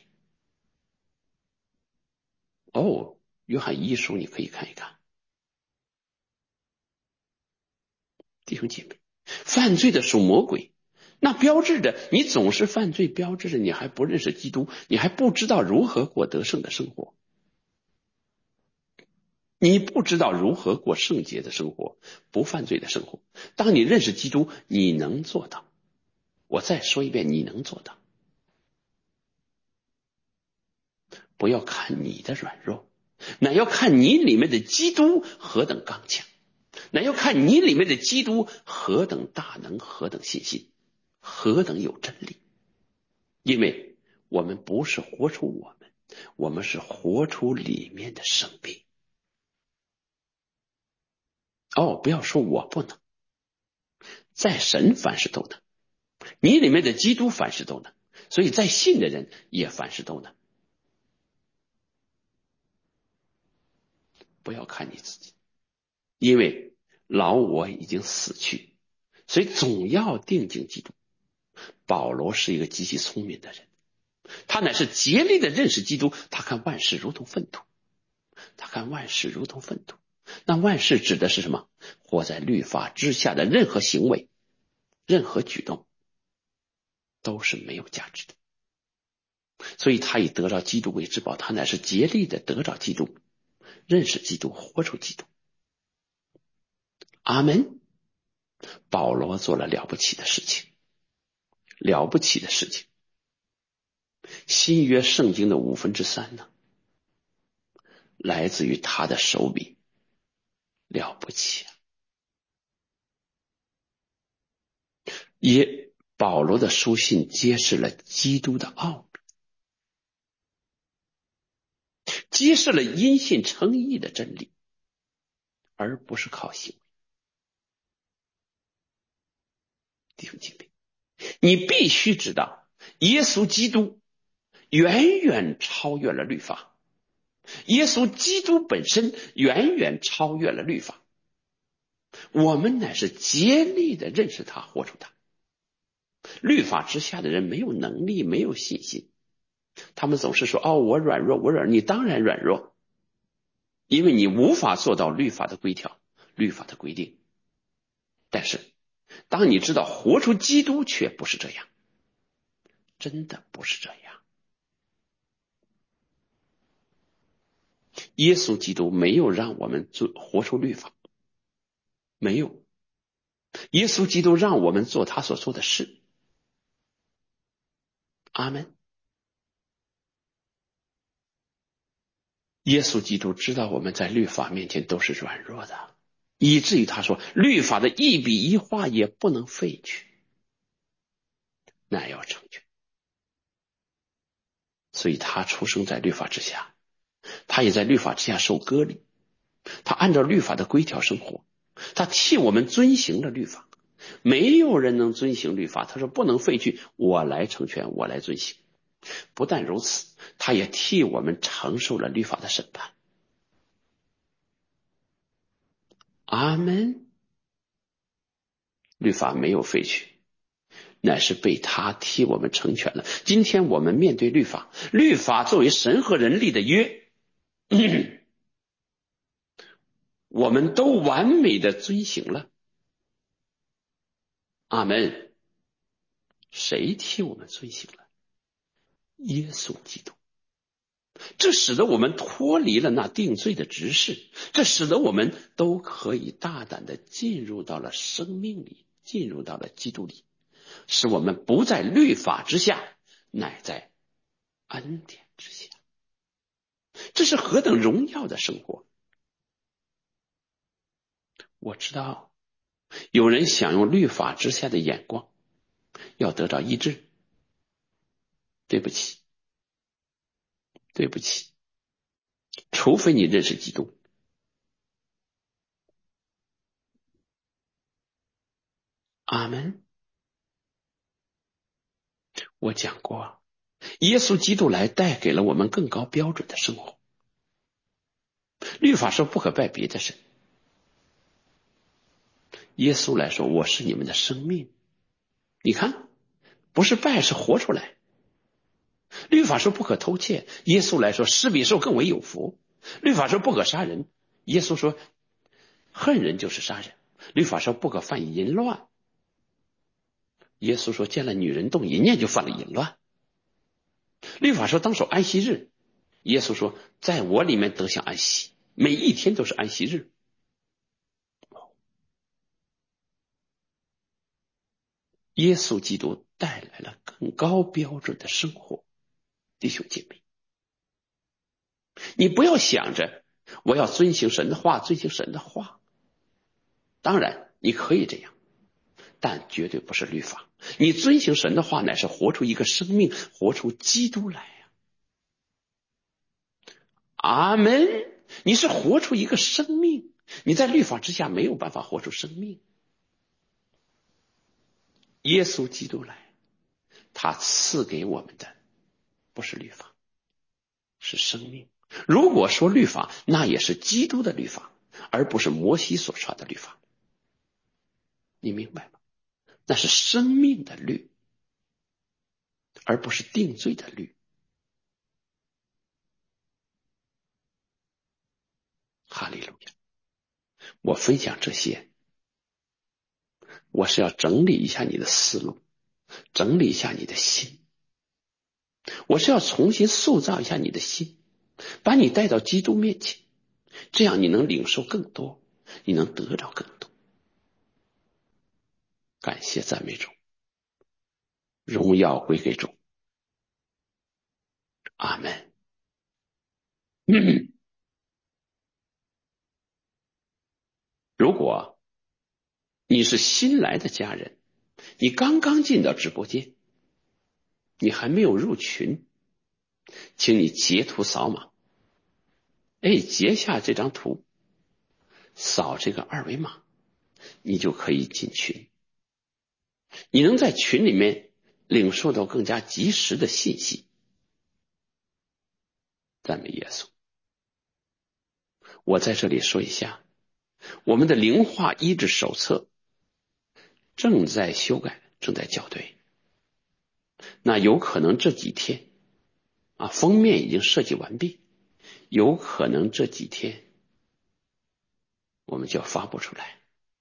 哦，约翰一书你可以看一看。弟兄姐妹，犯罪的属魔鬼，那标志着你总是犯罪，标志着你还不认识基督，你还不知道如何过得胜的生活，你不知道如何过圣洁的生活，不犯罪的生活。当你认识基督，你能做到。我再说一遍，你能做到。不要看你的软弱，乃要看你里面的基督何等刚强，乃要看你里面的基督何等大能，何等信心，何等有真理。因为我们不是活出我们是活出里面的生命。哦，不要说我不能，在神凡事都能，你里面的基督凡事都能，所以在信的人也凡事都能。不要看你自己，因为老我已经死去，所以总要定睛基督。保罗是一个极其聪明的人，他乃是竭力的认识基督，他看万事如同粪土，他看万事如同粪土。那万事指的是什么？活在律法之下的任何行为，任何举动都是没有价值的。 所以他以得着基督为至宝，他乃是竭力的得着基督，认识基督，活出基督。阿门。保罗做了了不起的事情，了不起的事情。新约圣经的3/5呢，来自于他的手笔，了不起啊！保罗的书信揭示了基督的奥秘，揭示了因信称义的真理，而不是靠行为。弟兄姐妹，你必须知道，耶稣基督远远超越了律法，耶稣基督本身远远超越了律法。我们乃是竭力的认识他，活出他。律法之下的人没有能力，没有信心，他们总是说：“哦，我软弱，我软弱。”你当然软弱，因为你无法做到律法的规条、律法的规定。但是，当你知道活出基督却不是这样，真的不是这样。耶稣基督没有让我们活出律法，没有。耶稣基督让我们做他所做的事。阿们。耶稣基督知道我们在律法面前都是软弱的，以至于他说，律法的一笔一画也不能废去，乃要成全。所以他出生在律法之下，他也在律法之下受割礼，他按照律法的规条生活，他替我们遵行了律法。没有人能遵行律法，他说不能废去，我来成全，我来遵行。不但如此，他也替我们承受了律法的审判。阿们。律法没有废去，乃是被他替我们成全了。今天我们面对律法，律法作为神和人立的约，我们都完美的遵行了。阿们。谁替我们遵行了？耶稣基督。这使得我们脱离了那定罪的执事，这使得我们都可以大胆的进入到了生命里，进入到了基督里，使我们不在律法之下，乃在恩典之下。这是何等荣耀的生活！我知道有人想用律法之下的眼光要得到医治，对不起，对不起，除非你认识基督。阿们。我讲过，耶稣基督来带给了我们更高标准的生活。律法说不可拜别的神，耶稣来说我是你们的生命。你看，不是拜，是活出来。律法说不可偷窃，耶稣来说施比受更为有福。律法说不可杀人，耶稣说恨人就是杀人。律法说不可犯淫乱，耶稣说见了女人动淫念就犯了淫乱。律法说当守安息日，耶稣说在我里面得享安息，每一天都是安息日。耶稣基督带来了更高标准的生活。弟兄姐妹，你不要想着我要遵行神的话，遵行神的话。当然你可以这样，但绝对不是律法。你遵行神的话，乃是活出一个生命，活出基督来呀。阿们。你是活出一个生命，你在律法之下没有办法活出生命。耶稣基督来，他赐给我们的不是律法，是生命。如果说律法，那也是基督的律法，而不是摩西所传的律法。你明白吗？那是生命的律，而不是定罪的律。哈利路亚。我分享这些，我是要整理一下你的思路，整理一下你的心。 我是要重新塑造一下你的心，把你带到基督面前，这样你能领受更多，你能得到更多。感谢赞美主，荣耀归给主。阿门。如果你是新来的家人，你刚刚进到直播间，你还没有入群，请你截图扫码，截下这张图，扫这个二维码，你就可以进群。你能在群里面领受到更加及时的信息。赞美耶稣。我在这里说一下，我们的灵化医治手册正在修改，正在校对。那有可能这几天封面已经设计完毕，有可能这几天我们就要发布出来。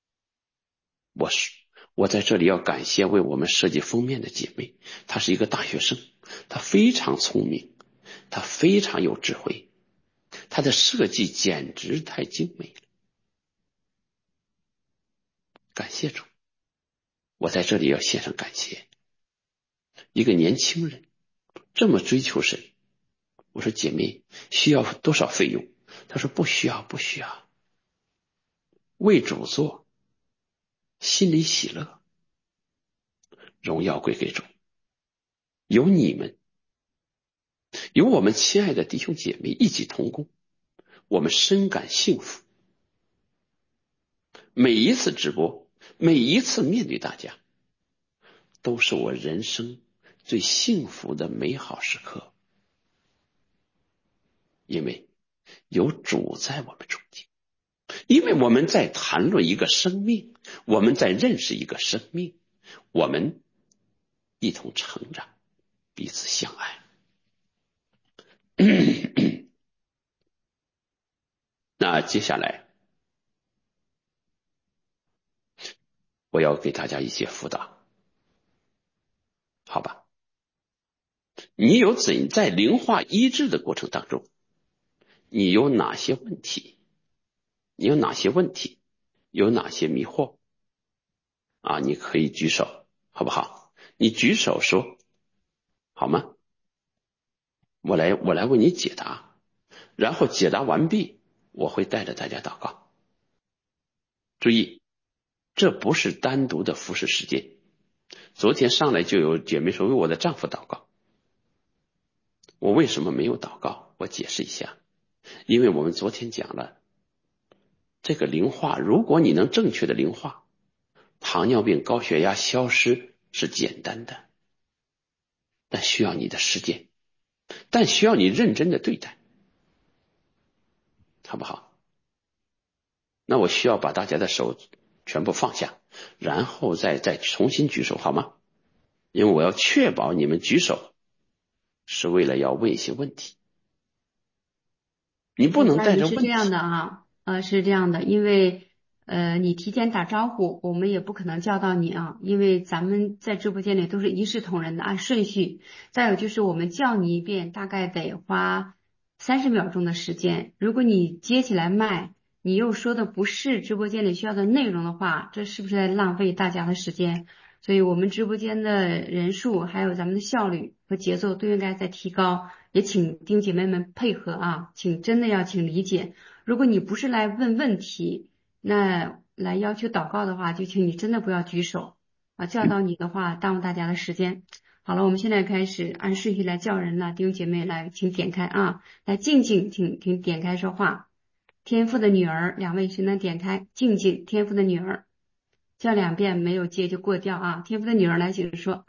我在这里要感谢为我们设计封面的姐妹，她是一个大学生，她非常聪明，她非常有智慧，她的设计简直太精美了。感谢主，我在这里要献上感谢。一个年轻人这么追求神，我说姐妹需要多少费用？她说不需要，不需要，为主做，心里喜乐，荣耀归给主。有你们，有我们亲爱的弟兄姐妹一起同工，我们深感幸福。每一次直播，每一次面对大家，都是我人生最幸福的美好时刻，因为有主在我们中间，因为我们在谈论一个生命，我们在认识一个生命，我们一同成长，彼此相爱。那接下来我要给大家一些辅导，好吧？你有在灵化医治的过程当中，你有哪些问题？你有哪些问题？有哪些迷惑？你可以举手，好不好？你举手说，好吗？我来为你解答，然后解答完毕，我会带着大家祷告。注意，这不是单独的服事时间。昨天上来就有姐妹说为我的丈夫祷告，我为什么没有祷告？我解释一下，因为我们昨天讲了这个灵化，如果你能正确的灵化，糖尿病、高血压消失是简单的，但需要你的时间，但需要你认真的对待，好不好？那我需要把大家的手全部放下，然后再重新举手，好吗？因为我要确保你们举手是为了要问一些问题，你不能带着问题。
是这样的是这样的，因为你提前打招呼，我们也不可能叫到你因为咱们在直播间里都是一视同仁的，按顺序。再有就是我们叫你一遍，大概得花30秒钟的时间。如果你接起来麦，你又说的不是直播间里需要的内容的话，这是不是在浪费大家的时间？所以我们直播间的人数还有咱们的效率和节奏都应该在提高，也请弟兄姐妹们配合请真的要请理解。如果你不是来问问题，那来要求祷告的话，就请你真的不要举手叫到你的话耽误大家的时间。好了，我们现在开始按顺序来叫人了，弟兄姐妹来，请点开来静静请点开说话。天父的女儿，2位谁能点开？静静，天父的女儿。叫2遍没有接就过掉天父的女儿来，请说。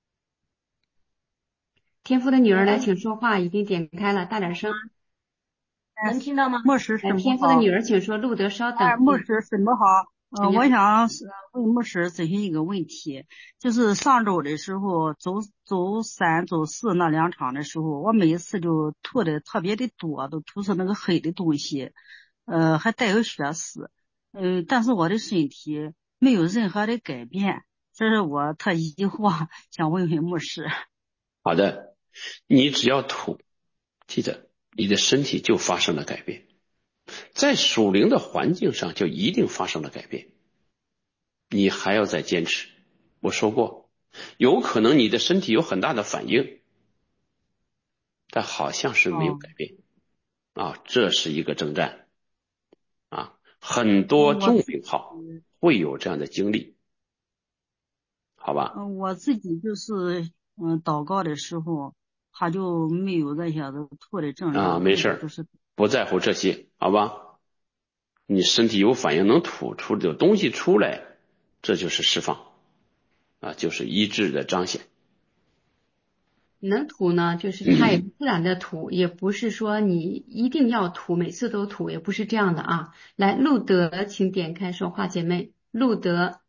天父的女儿来，请说话，已经点开了，大点声。
能听到吗？
牧师什么好？
天父的女儿，请说。路德稍等。
牧师什么好？我想问牧师咨询一个问题，就是上周的时候，周三、周四那2场的时候，我每一次就吐的特别的多，都吐出那个黑的东西，还带有血丝，但是我的身体没有任何的改变，这是我特疑惑，想问问牧师。
好的， 你只要吐，记得你的身体就发生了改变，在属灵的环境上就一定发生了改变。你还要再坚持，我说过，有可能你的身体有很大的反应，但好像是没有改变啊，这是一个征战啊，很多重病号会有这样的经历，好吧？
我自己就是祷告的时候，他就没有这些子吐的症状，
没事，
就是
不在乎这些，好吧？你身体有反应能吐出有东西出来，这就是释放啊，就是医治的彰显。
能吐呢，就是它也自然的吐，也不是说你一定要吐，每次都吐，也不是这样的啊。来，路德，请点开说话，姐妹，路德。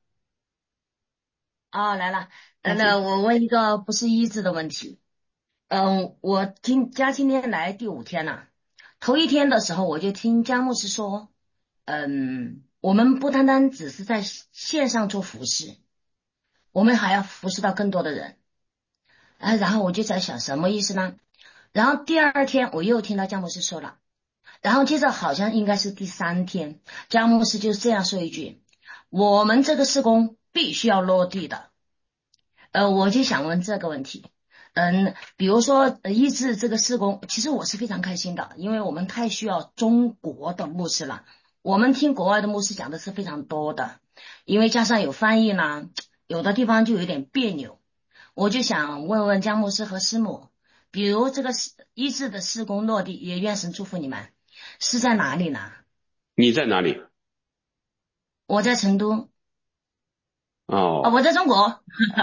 来了。那我问一个不是医治的问题。我今天来第5天了。头1天的时候，我就听姜牧师说，我们不单单只是在线上做服侍，我们还要服侍到更多的人。然后我就在想什么意思呢？然后第2天我又听到姜牧师说了，然后接着好像应该是第3天，姜牧师就这样说一句：我们这个事工必须要落地的。我就想问这个问题。比如说医治这个事工，其实我是非常开心的，因为我们太需要中国的牧师了。我们听国外的牧师讲的是非常多的，因为加上有翻译呢，有的地方就有点别扭。我就想问问姜牧师和师母，比如这个医治的事工落地，也愿神祝福你们，是在哪里呢？
你在哪里？
我在成都。
哦，
我在中国。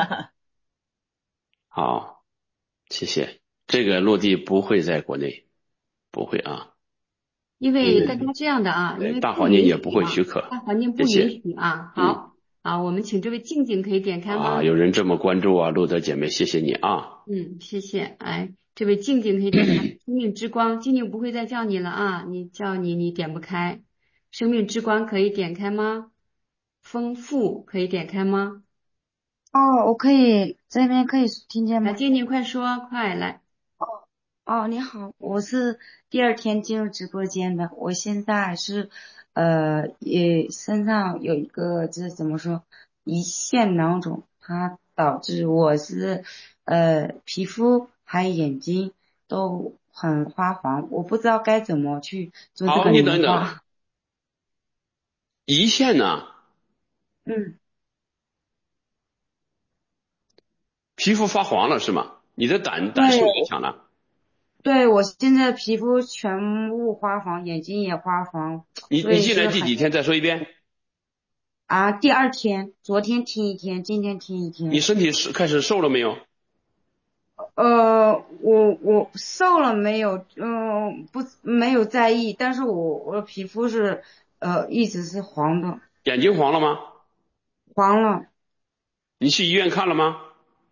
好，谢谢。这个落地不会在国内，不会啊，
因为大家这样的啊，因为
大
不允
环境也不
许啊，
会许可。
大环境不
谢谢。
允许啊。好，我们请这位静静可以点开吗？
有人这么关注啊，路德姐妹，谢谢你啊。
谢谢。哎，这位静静可以点开生命之光，静静不会再叫你了啊，你叫你点不开。生命之光可以点开吗？丰富可以点开吗？
我可以这边可以听见吗？
来，静静快说，快来。
你好，我是第2天进入直播间的，我现在是也身上有一个就是怎么说胰腺囊肿，它导致我是皮肤还有眼睛都很发黄，我不知道该怎么去做这
好，
个
你等等，
磷化。
胰腺呢？
嗯，
皮肤发黄了是吗？你的胆受
对
影响了？
对，我现在皮肤全部发黄，眼睛也发黄，所
你进来
以是很
第几天？再说一遍。
第2天，昨天听1天，今天听1天。
你身体开始瘦了没有？
我瘦了没有？不，没有在意，但是我的皮肤是一直是黄的，
眼睛黄了吗？
黄了。
你去医院看了吗？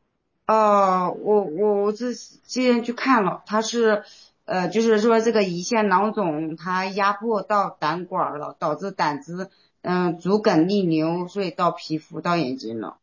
我之前去看了，他是就是说这个胰腺囊肿它压迫到胆管了，导致胆汁阻梗逆流，所以到皮肤到眼睛了。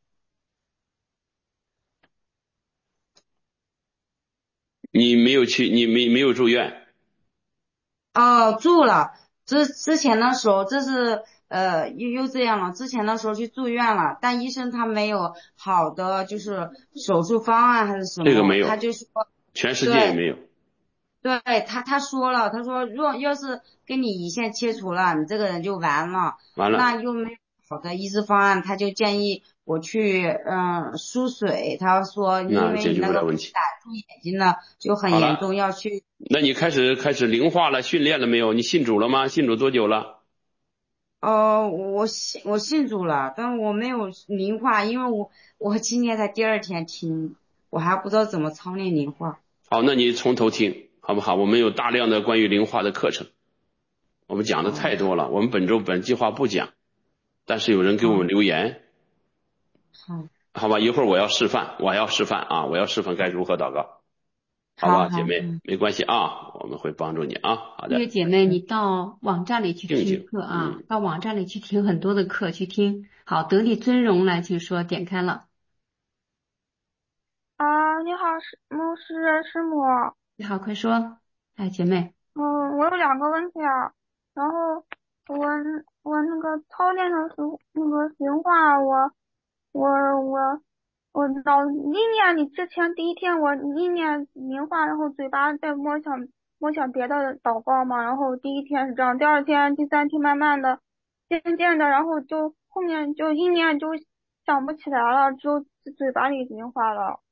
你没有去，你没有住院？
住了。之前的时候，这是又这样了。之前的时候去住院了，但医生他没有好的就是手术方案还是什么，
这个没有，
他就说，
全世界也没有。
对他说了，他说若要是跟你胰腺切除了，你这个人就完了。
完了，
那又没有好的医治方案，他就建议我去输水。他说因为
那解
你那个
决不了问题。
胆住眼睛呢就很严重，要去。
那你开始灵化了，训练了没有？你信主了吗？信主多久了？
我信主了，但我没有灵化，因为我今天才第2天听，我还不知道怎么操练灵化。
好，那你从头听好不好？我们有大量的关于灵化的课程，我们讲的太多了。我们本计划不讲，但是有人给我们留言，好吧？一会儿我要示范啊，我要示范该如何祷告，好吧，姐妹，没关系啊，我们会帮助你啊。好的。
因为姐妹，你到网站里去听课啊，到网站里去听很多的课去听。好，得力尊荣来，请说，点开了。
啊，你好，师母。
你好，快说。哎，姐妹，
我有两个问题啊。然后我那个操练的时候，那个形化，我我我意念你之前第一天我意念名化，然后嘴巴在默想别的祷告嘛。然后第一天是这样，第二天、第三天慢慢的、渐渐的，然后就后面就意念就想不起来了，只有嘴巴里名化了。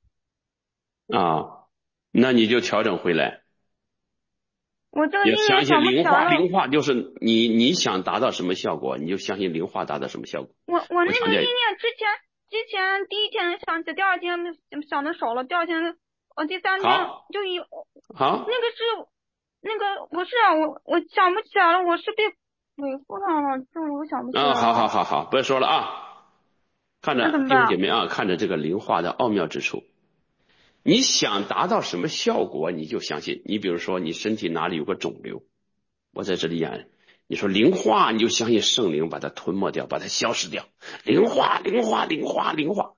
啊，那你就调整回来，
我这个意
也相
念想不起
信灵化，
来了。
灵化就是你想达到什么效果，你就相信灵化达到什么效果。
我那个意
我强调，
念之前第一天想起，第二天想的少了，第二天第三天
好，
就
好，
那个是那个不是啊，我想不起来了，我是被回复上了，就是我想不起来
好好
了。
好好，不要说了啊。看着弟兄
那怎么办？
姐妹啊，看着这个灵化的奥妙之处，你想达到什么效果，你就相信。你比如说，你身体哪里有个肿瘤，我在这里演，你说灵化，你就相信圣灵把它吞没掉，把它消失掉。灵化，灵化，灵化，灵化。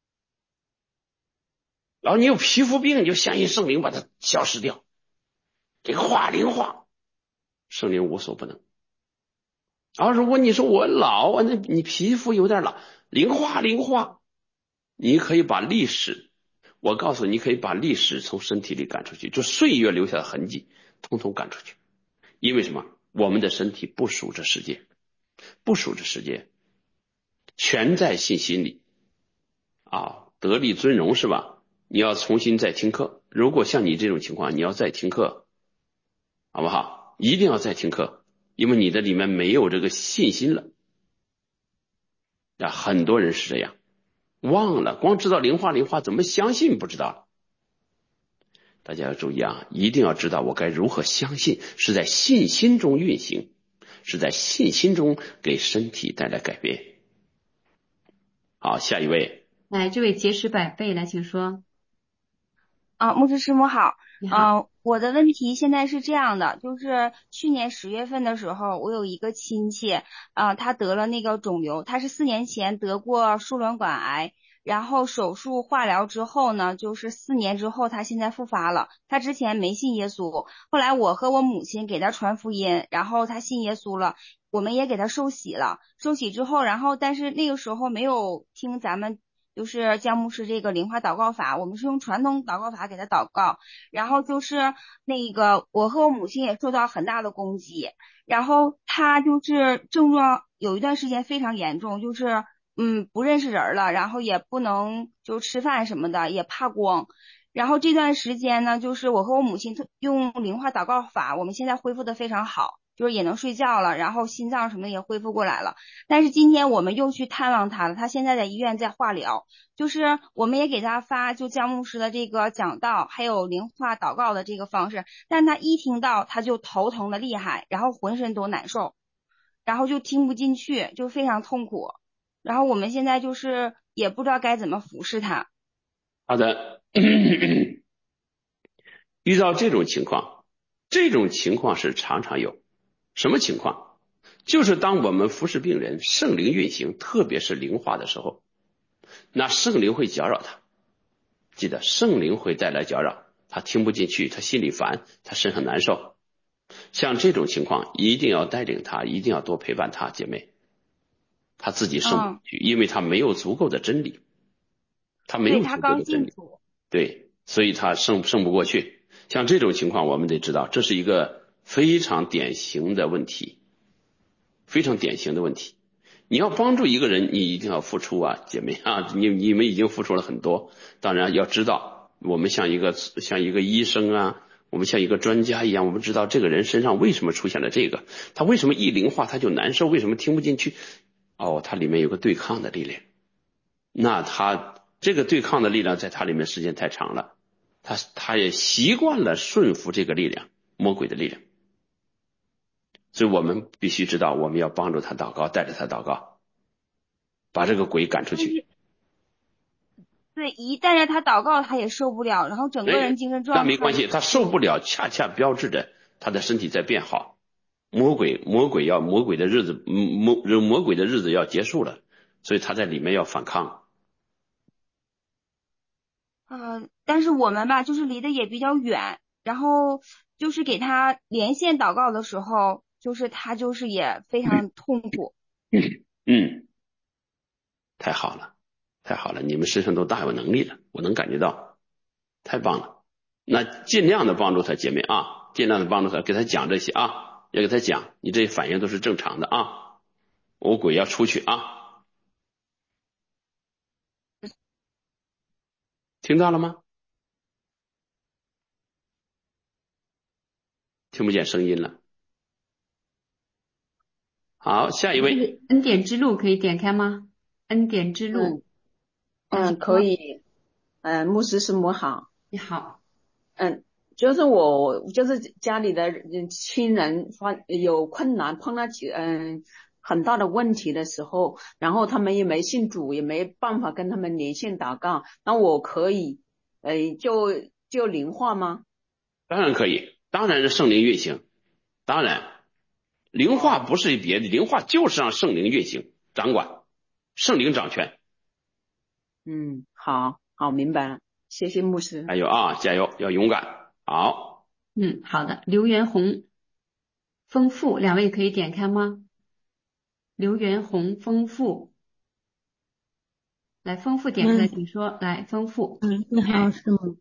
然后你有皮肤病，你就相信圣灵把它消失掉。灵化，灵化，圣灵无所不能。然后如果你说我老啊，那你皮肤有点老，灵化，灵化，你可以把历史，我告诉你，可以把历史从身体里赶出去，就岁月留下的痕迹，统统赶出去。因为什么？我们的身体不属这世界，不属这世界，全在信心里啊，得力尊荣是吧？你要重新再听课。如果像你这种情况，你要再听课，好不好？一定要再听课，因为你的里面没有这个信心了。啊，很多人是这样，忘了，光知道灵化灵化，怎么相信不知道。大家要注意啊，一定要知道我该如何相信，是在信心中运行，是在信心中给身体带来改变。好，下一位。
来，这位结实百倍，来，请说。
啊，牧师师母好。
你好。
我的问题现在是这样的，就是去年10月份的时候，我有一个亲戚，他得了那个肿瘤，他是4年前得过输卵管癌，然后手术化疗之后呢，就是4年之后，他现在复发了。他之前没信耶稣，后来我和我母亲给他传福音，然后他信耶稣了，我们也给他受洗了。受洗之后，然后但是那个时候没有听咱们就是姜牧师这个灵化祷告法，我们是用传统祷告法给他祷告，然后就是那个我和我母亲也受到很大的攻击，然后他就是症状有一段时间非常严重，就是不认识人了，然后也不能就吃饭什么的，也怕光。然后这段时间呢，就是我和我母亲用灵化祷告法，我们现在恢复的非常好，就是也能睡觉了，然后心脏什么也恢复过来了。但是今天我们又去探望他了，他现在在医院在化疗，就是我们也给他发就姜牧师的这个讲道，还有灵化祷告的这个方式，但他一听到他就头疼的厉害，然后浑身都难受，然后就听不进去，就非常痛苦。然后我们现在就是也不知道该怎么服侍他。
好的。遇到这种情况，这种情况是常常有。什么情况？就是当我们服侍病人，圣灵运行，特别是灵化的时候，那圣灵会搅扰他。记得圣灵会带来搅扰，他听不进去，他心里烦，他身上难受。像这种情况，一定要带领他，一定要多陪伴他，姐妹。他自己胜不进去，因为他没有足够的真理，他没有
对，他刚
足够的真理。
进组。
对，所以他胜不过去。像这种情况，我们得知道，这是一个非常典型的问题，非常典型的问题。你要帮助一个人，你一定要付出啊，姐妹啊，你们已经付出了很多。当然要知道，我们像一个医生啊，我们像一个专家一样，我们知道这个人身上为什么出现了这个，他为什么一灵化他就难受，为什么听不进去？哦，他里面有个对抗的力量。那他这个对抗的力量在他里面时间太长了，他也习惯了顺服这个力量，魔鬼的力量。所以我们必须知道，我们要帮助他祷告，带着他祷告，把这个鬼赶出去。
对，一带着他祷告，他也受不了，然后整个人精神状态。
但没关系，他受不了，恰恰标志着他的身体在变好。魔鬼的日子，魔鬼的日子要结束了，所以他在里面要反抗。
但是我们吧，就是离得也比较远，然后就是给他连线祷告的时候，就是他就是也非常痛苦。
太好了，太好了，你们身上都大有能力了，我能感觉到，太棒了。那尽量的帮助他，姐妹啊，尽量的帮助他，给他讲这些啊，要给他讲，你这些反应都是正常的啊，我鬼要出去啊，听到了吗？听不见声音了。好，下一位。
恩典之路可以点开吗？恩典之路。
可以。牧师师母好。
你好。
就是我就是家里的亲人有困难，碰到很大的问题的时候，然后他们也没信主，也没办法跟他们连线祷告，那我可以就灵化吗？
当然可以，当然是圣灵运行，当然灵化不是别的，灵化就是让圣灵运行掌管，圣灵掌权。
好，明白了，谢谢牧师。
加油啊，加油，要勇敢。好。
好的。刘元红、丰富两位可以点开吗？刘元红、丰富，来，丰富点开，请说。来，丰富。
你好，师母。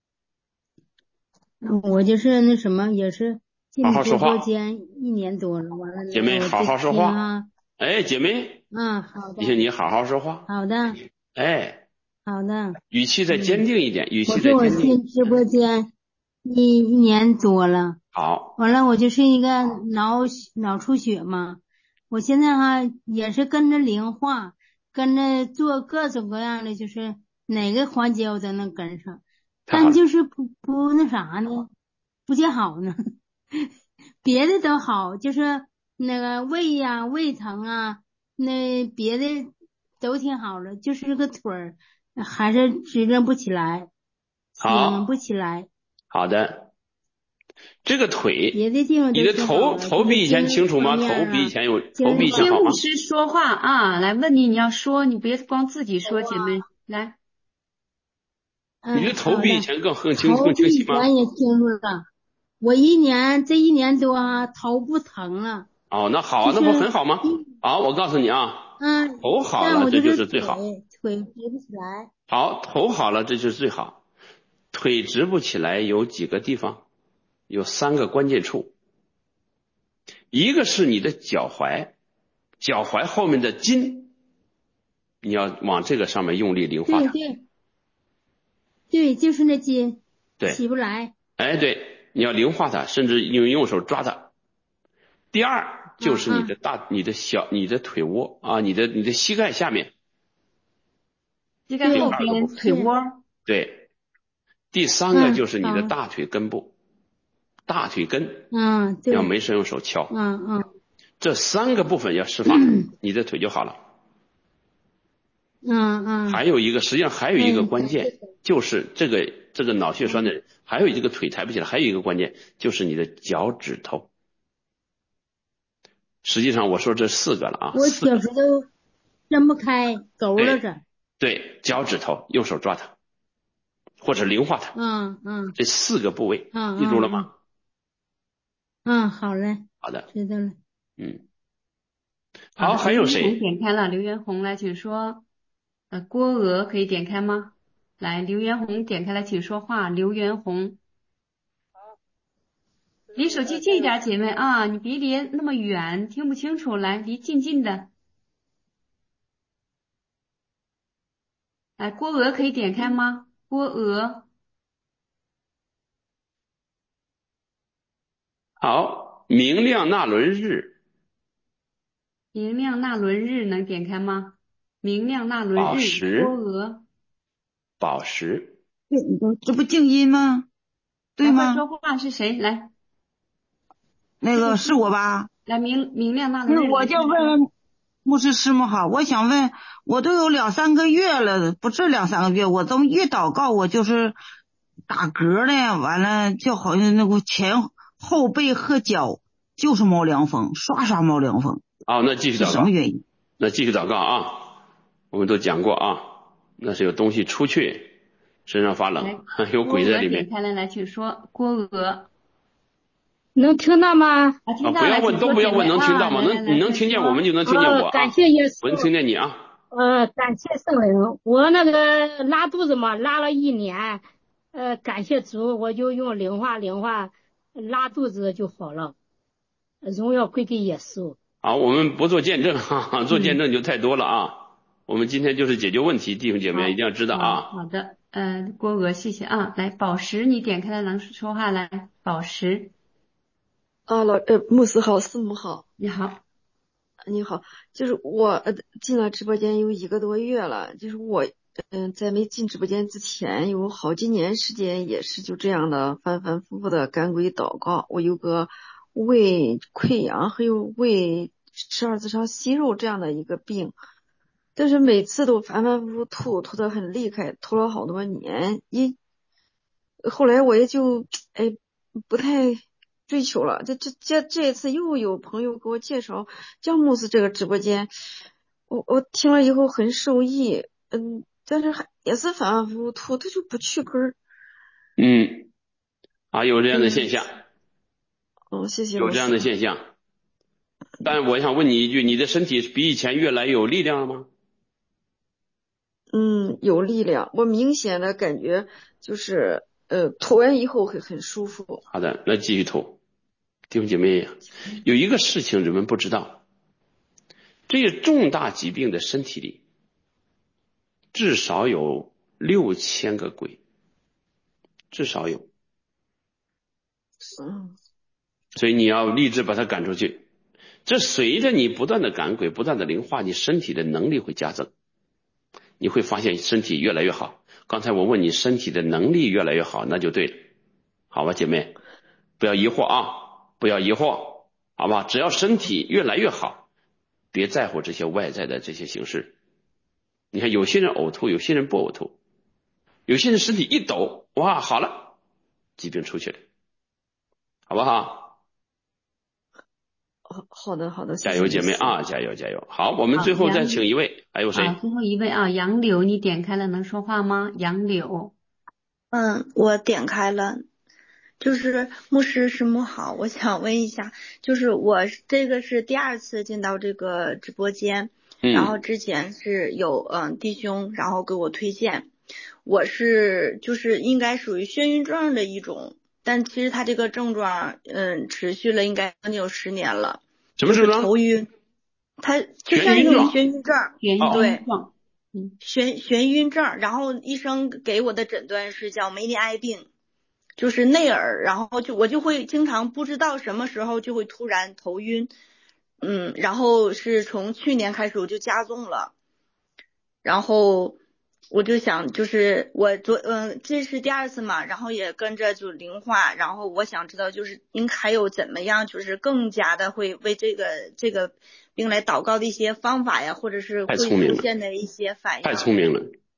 我就是那什么，也是进直播间1年多了，完了。
姐妹好好说话。姐妹。
好的。
你好好说话。
好的。好的。
语气再坚定一点，语气再坚定。
我进直播间一年多了。
好。
完了，我就是一个脑出血嘛，我现在也是跟着灵化，跟着做各种各样的，就是哪个环节我都能跟上，但就是不那啥呢，不见好呢。别的都好，就是那个胃呀、胃疼啊，那别的都挺好的，就是这个腿儿还是支撑不起来，挺不起来。
好的。这个腿，
别的地方
你的头比以前清楚吗？头比以前好吗？
听牧师说话啊，来问你要说，你别光自己说，姐妹来。
你的头比以前更清楚吗？
头比以前也清楚了，我这一年多头不疼了。
那好啊，那不很好吗？好，我告诉你啊，头好了这就是最好。
腿直不起来。
好，头好了这就是最好。腿直不起来有几个地方？有3个关键处，一个是你的脚踝，脚踝后面的筋，你要往这个上面用力灵化它。
对，就是那筋，
对，
起不来。
对，你要灵化它，甚至用手抓它。第二就是你的腿窝啊，你的膝盖下面，
膝盖后边腿窝。
对，第3个就是你的大腿根部。大腿根，
对，
要没事用手敲，这3个部分要释放，你的腿就好了。还有一个，实际上还有一个关键，就是这个脑血栓的人，还有这个腿抬不起来，还有一个关键就是你的脚趾头。实际上我说这4个了啊，
我脚趾头伸不开，勾了着。
对，脚趾头用手抓它，或者灵化它。这4个部位，记住了吗？
好嘞。
好的，
知道了。
好，还有谁？
点开了，刘元红来，请说。郭娥可以点开吗？来，刘元红点开来，请说话。刘元红，离手机近一点，姐妹啊，你别离那么远，听不清楚。来，离近的。来，郭娥可以点开吗？郭娥。
好，明亮那轮日。
明亮那轮日能点开吗？明亮那轮日。郭娥。
宝石。
这不静音吗？对吗？
说话是谁？来。
那个是我吧？
来，明亮那轮日。
我就问牧师师母好，我想问，我都有2、3个月了，不是2、3个月，我都越祷告我就是打嗝呢，完了就好像那个前后背和脚就是冒凉风，刷冒凉风。
那继续祷告。
什么原因？
那继续祷告啊，我们都讲过啊，那是有东西出去， 身上发冷，有鬼在里面。
点开了，来，请说，郭娥。
能听到吗？
听到了，
不要问，都不要问，能听到吗？你能听见我们就能听见我啊。
感谢耶稣，
我能听见你啊。
感谢圣灵。我那个拉肚子嘛，拉了1年，感谢主，我就用灵化拉肚子就好了。荣耀归给耶稣。
好，我们不做见证哈，做见证就太多了啊。我们今天就是解决问题，弟兄姐妹一定要知道啊。
好的，郭娥，谢谢啊。来，宝石，你点开了能说话，来，宝石。
牧师好，师母好。
你好。
你好，就是我进了直播间有1个多月了，就是我在没进直播间之前有好几年时间也是就这样的反反复复的赶鬼祷告。我有个胃溃疡还有胃十二指肠息肉这样的一个病，但是每次都反反复复吐得很厉害，吐了好多年。后来我也就不太追求了。这一次又有朋友给我介绍姜牧师这个直播间，我听了以后很受益，但是也是反反复复吐，他就不去根儿。
有这样的现象。
谢谢。
有这样的现象。但我想问你一句，你的身体比以前越来越有力量了吗？
有力量，我明显的感觉就是吐完以后很舒服。
好的，那继续吐。弟兄姐妹，有一个事情人们不知道，这些重大疾病的身体里至少有6000个鬼，至少有。所以你要立志把它赶出去。这随着你不断的赶鬼，不断的灵化，你身体的能力会加增，你会发现身体越来越好。刚才我问你身体的能力越来越好，那就对了，好吧，姐妹，不要疑惑啊，不要疑惑，好吧，只要身体越来越好，别在乎这些外在的这些形式。你看有些人呕吐，有些人不呕吐，有些人身体一抖，哇，好了，疾病出去了，好不好？
好的，
加油姐妹啊，加油加油。好，我们最后再请一位，还有谁？
最后一位啊，杨柳，你点开了能说话吗？杨柳。
我点开了。就是牧师师母好，我想问一下，就是我这个是第2次进到这个直播间，然后之前是有弟兄然后给我推荐，我是就是应该属于眩晕症的一种，但其实他这个症状持续了应该将近有10年了。
什么症状？
头晕，它就像一种眩晕症，对，眩晕症，然后医生给我的诊断是叫梅尼埃病。就是内耳，然后我就会经常不知道什么时候就会突然头晕，然后是从去年开始我就加重了，然后我就想就是我这是第2次嘛，然后也跟着就灵化，然后我想知道就是应还有怎么样就是更加的会为这个病来祷告的一些方法呀，或者是会出现的一些反应。
太聪明了。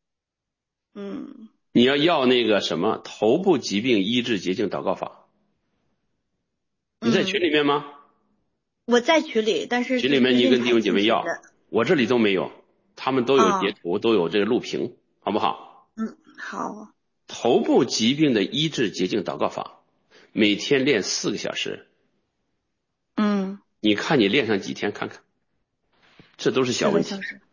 你要那个什么头部疾病医治捷径祷告法。你在群里面吗？
我在群里，但是
群里面你跟弟兄姐妹要，我这里都没有，他们都有截图，都有这个录屏，好不好？
好。
头部疾病的医治捷径祷告法，每天练4个小时。你看你练上几天看看，这都是小问题。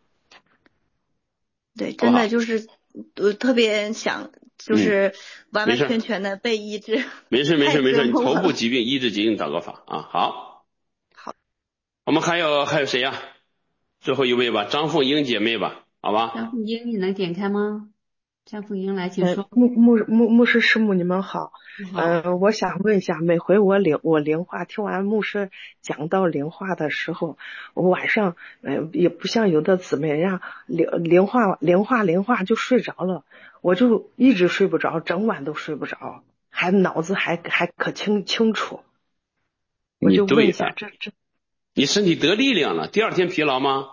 对，真的就是我特别想就是完完全全的被医治。
没事，头部疾病医治捷径祷告法啊，好。我们还有谁呀？最后一位吧，张凤英姐妹吧，好吧？
张凤英，你能点开吗？张凤英来，请说。
牧师师母你们好。我想问一下，每回我灵化听完牧师讲到灵化的时候，我晚上也不像有的姊妹让灵化就睡着了，我就一直睡不着，整晚都睡不着，还脑子还可清楚。我就问一下，这
你身体得力量了，第2天疲劳吗？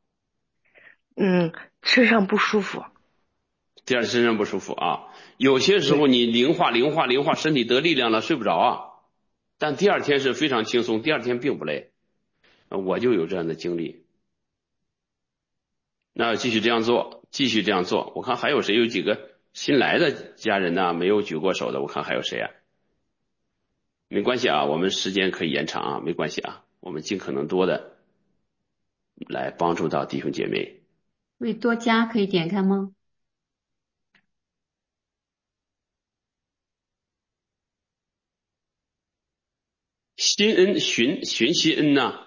身上不舒服。
第2天身上不舒服啊，有些时候你灵化，身体得力量了，睡不着啊，但第2天是非常轻松，第2天并不累。我就有这样的经历。那继续这样做。我看还有谁有几个新来的家人呢，没有举过手的，我看还有谁啊？没关系啊，我们时间可以延长啊，没关系啊，我们尽可能多的来帮助到弟兄姐妹。
为多加可以点开吗？
新恩寻新恩呢？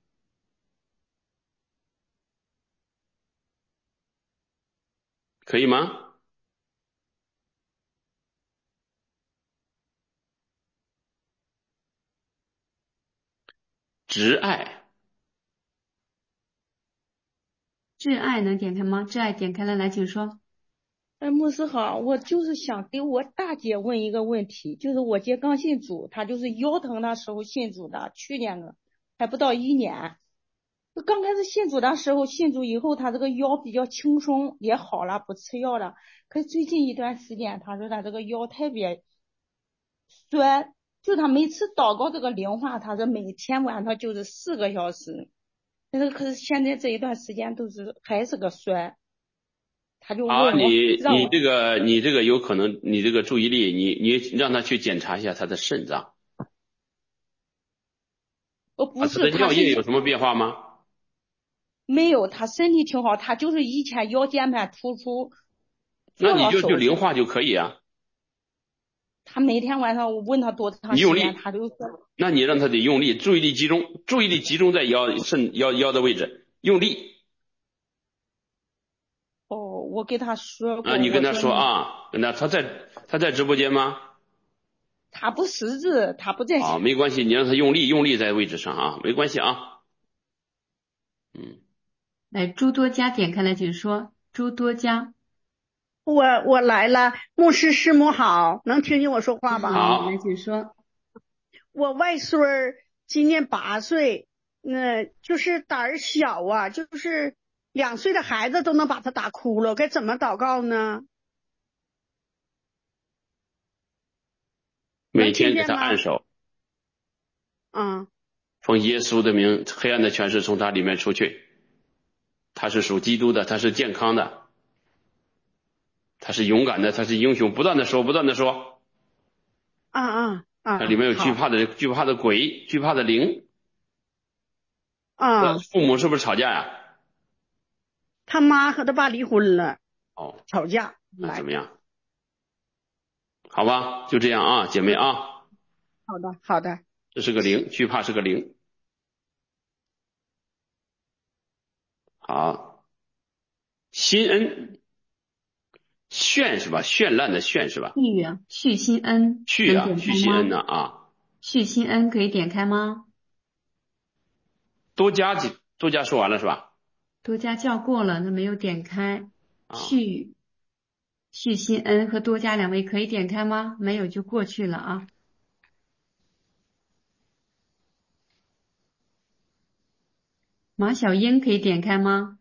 可以吗？挚爱
能点开吗？挚爱点开了，来，请说。
牧师好，我就是想给我大姐问一个问题，就是我姐刚信主，她就是腰疼的时候信主的，去年的还不到1年。刚开始信主的时候，信主以后，她这个腰比较轻松，也好了，不吃药了。可是最近一段时间，她说她这个腰特别酸，就她每次祷告这个灵话，她说每天晚上就是4个小时，但是可是现在这一段时间还是个酸。他就问我，
你这个有可能，你这个注意力，你让他去检查一下他的肾脏。
不是，
他的尿液有什么变化吗？
没有，他身体挺好，他就是以前腰间盘突出。
那你就灵化就可以啊。
他每天晚上我问他多长时间，他就说。
那你让他得用力，注意力集中在腰的位置，用力。
我给他说过。
你跟他说啊，他在直播间吗？
他不识字，他不在。
没关系，你让他用力在位置上啊，没关系啊。
来，诸多家点开来，请说。诸多家，
我来了，牧师师母好，能听见我说话吧？
好，
来，请说。
我外孙今年8岁，就是胆儿小啊，就是2岁的孩子都能把他打哭了，该怎么祷告呢？
每天给他按手。奉耶稣的名，黑暗的权势从他里面出去。他是属基督的，他是健康的，他是勇敢的，他是英雄，不断的说。它里面有惧怕的鬼，惧怕的灵。父母是不是吵架呀？
他妈和他爸离婚了。吵架。
那怎么样？好吧，就这样啊，姐妹啊。
好的。
这是个灵，惧怕是个灵。好，新恩，绚是吧？绚烂的绚是吧？
续新恩。
续新恩呢啊。
续新恩可以点开吗？
多加说完了是吧？
多加叫过了，那没有点开。续新恩和多加2位可以点开吗？没有就过去了啊。马小英可以点开吗？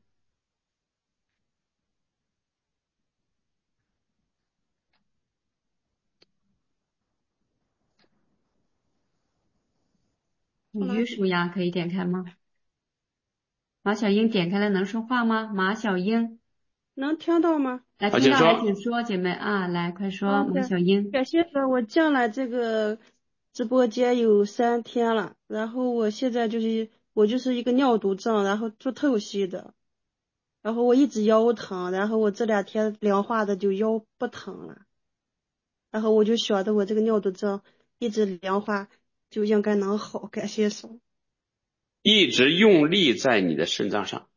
你约书亚可以点开吗？马小英点开了能说话吗？马小英
能听到吗？
来，听到来，请说，姐妹啊，来快说。马小英，
感谢主，我进来这个直播间有3天了，然后我现在我就是一个尿毒症，然后做透析的，然后我一直腰疼，然后我这2天量化的就腰不疼了，然后我就晓得我这个尿毒症一直量化就应该能好，感谢主。
一直用力在你的肾脏上。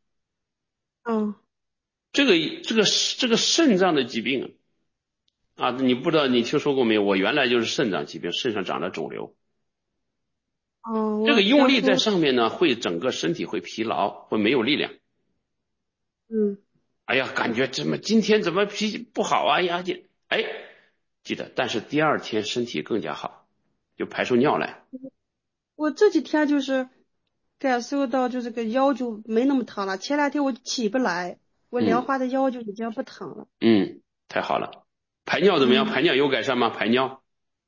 这个肾脏的疾病啊，你不知道你听说过没有？我原来就是肾脏疾病，肾上长了肿瘤。这个用力在上面呢，会整个身体会疲劳，会没有力量。哎呀，感觉今天怎么脾气不好啊呀？记得，但是第2天身体更加好，就排出尿来。
我这几天就是感受到就这个腰就没那么疼了，前2天我起不来，我量化的腰就已经不疼了。
太好了。排尿怎么样？排尿有改善吗？排尿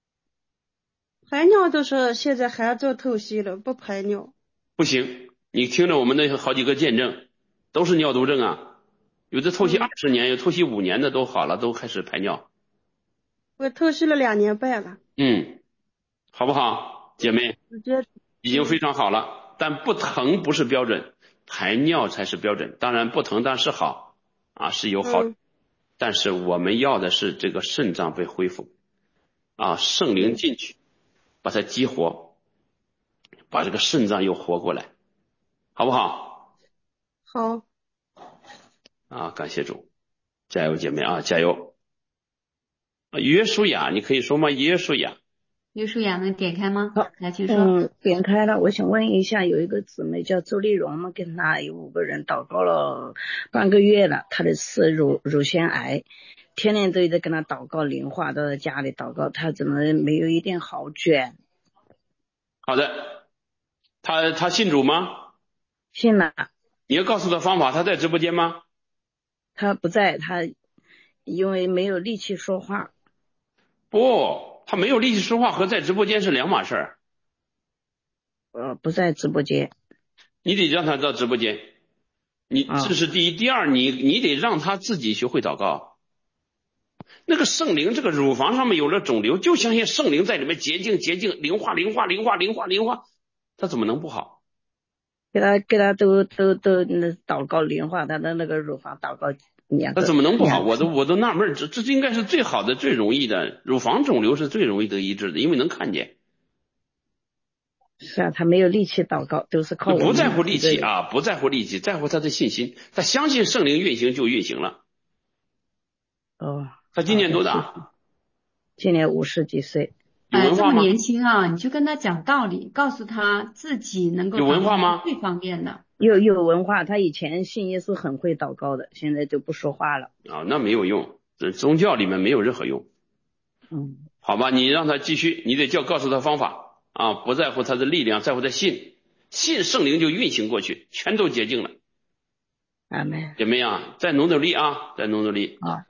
都是现在还做透析了，不排尿。
不行，你听着我们的好几个见证，都是尿毒症啊。 有的透析20年，有透析5年的都好了，都开始排尿。
我透析了2年半了。
好不好，姐妹？
直接
已经非常好了，但不疼不是标准，排尿才是标准。当然不疼但是好啊，是有好，但是我们要的是这个肾脏被恢复啊，圣灵进去把它激活，把这个肾脏又活过来，好不好？
好
啊，感谢主，加油姐妹啊，加油！约书亚，你可以说吗？约书亚。
约书亚能点开吗？来，请说。
点开了。我想问一下，有一个姊妹叫周丽蓉嘛，跟她有5个人祷告了半个月了，她的是乳腺癌，天天都在跟她祷告灵化，都在家里祷告，她怎么没有一点好转？
好的，他信主吗？
信了。
你要告诉他方法，他在直播间吗？
他不在，他因为没有力气说话。
不，他没有力气说话和在直播间是2码事儿。
不在直播间。
你得让他到直播间，这是第一。第二，你得让他自己学会祷告。那个圣灵，这个乳房上面有了肿瘤，就相信圣灵在里面洁净灵化，他怎么能不好？
给他都祷告灵化，他的那个乳房祷告2个。
他怎么能不好？我都纳闷，这应该是最好的、最容易的。乳房肿瘤是最容易得医治的，因为能看见。
是啊，他没有力气祷告，都是靠我。
不在乎力气啊，不在乎力气，在乎他的信心。他相信圣灵运行就运行了。他今年多大？
今年50几岁。
有文化吗？
这么年轻啊，你就跟他讲道理，告诉他自己能够
有文化吗？
最方便的。
有文化，他以前信耶稣很会祷告的，现在就不说话了。
那没有用，宗教里面没有任何用。好吧，你让他继续，你得告诉他方法啊，不在乎他的力量，在乎他信圣灵就运行过去，全都洁净了。
阿门。
姐妹啊，再努力啊，再努力啊。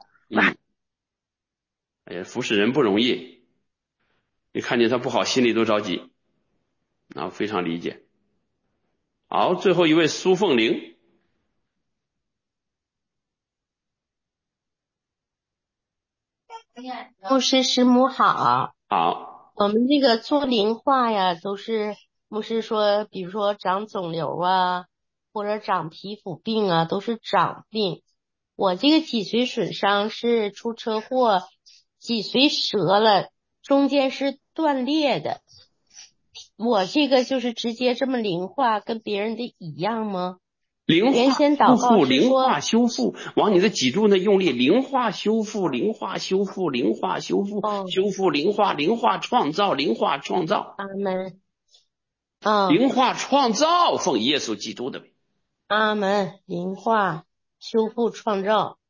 哎呀，服侍人不容易，你看见他不好，心里都着急，非常理解。好，最后一位苏凤玲。
牧师师母好。
好。
我们这个做灵化呀，都是牧师说，比如说长肿瘤啊，或者长皮肤病啊，都是长病。我这个脊髓损伤是出车祸，脊髓折了，中间是断裂的。我这个就是直接这么灵化，跟别人的一样吗？
灵化
修复，
灵化修复，往你的脊柱那用力，灵化修复，灵化修复，灵化修复，修复灵化创造，灵化创造。
阿门。
灵化创造，奉耶稣基督的名。
阿门。灵化修复创造。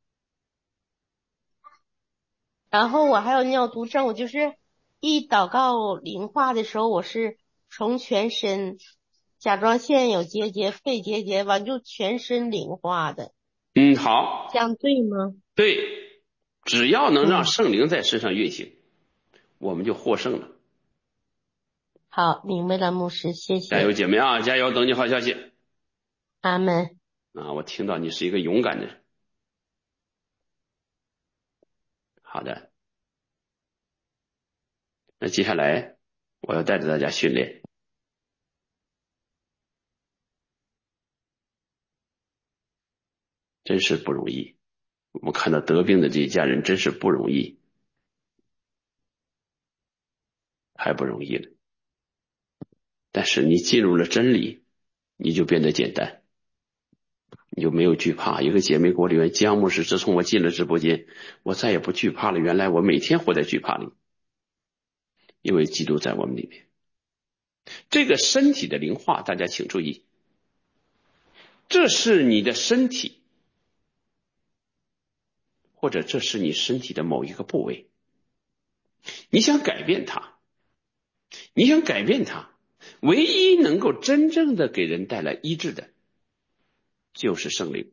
然后我还有尿毒症，我就是一祷告灵化的时候，我是从全身。甲状腺有结节，肺结节，完就全身灵化的。
好。
这样对吗？
对，只要能让圣灵在身上运行，我们就获胜了。
好，明白了，牧师，谢谢。
加油，姐妹啊，加油！等你好消息。
阿门。
我听到你是一个勇敢的人。好的，那接下来我要带着大家训练。真是不容易，我们看到得病的这一家人真是不容易，太不容易了。但是你进入了真理，你就变得简单，你就没有惧怕。有个姐妹给我留言，江牧师，自从我进了直播间，我再也不惧怕了。原来我每天活在惧怕里，因为基督在我们里面。这个身体的灵化，大家请注意，这是你的身体，或者这是你身体的某一个部位，你想改变它，唯一能够真正的给人带来医治的，就是圣灵，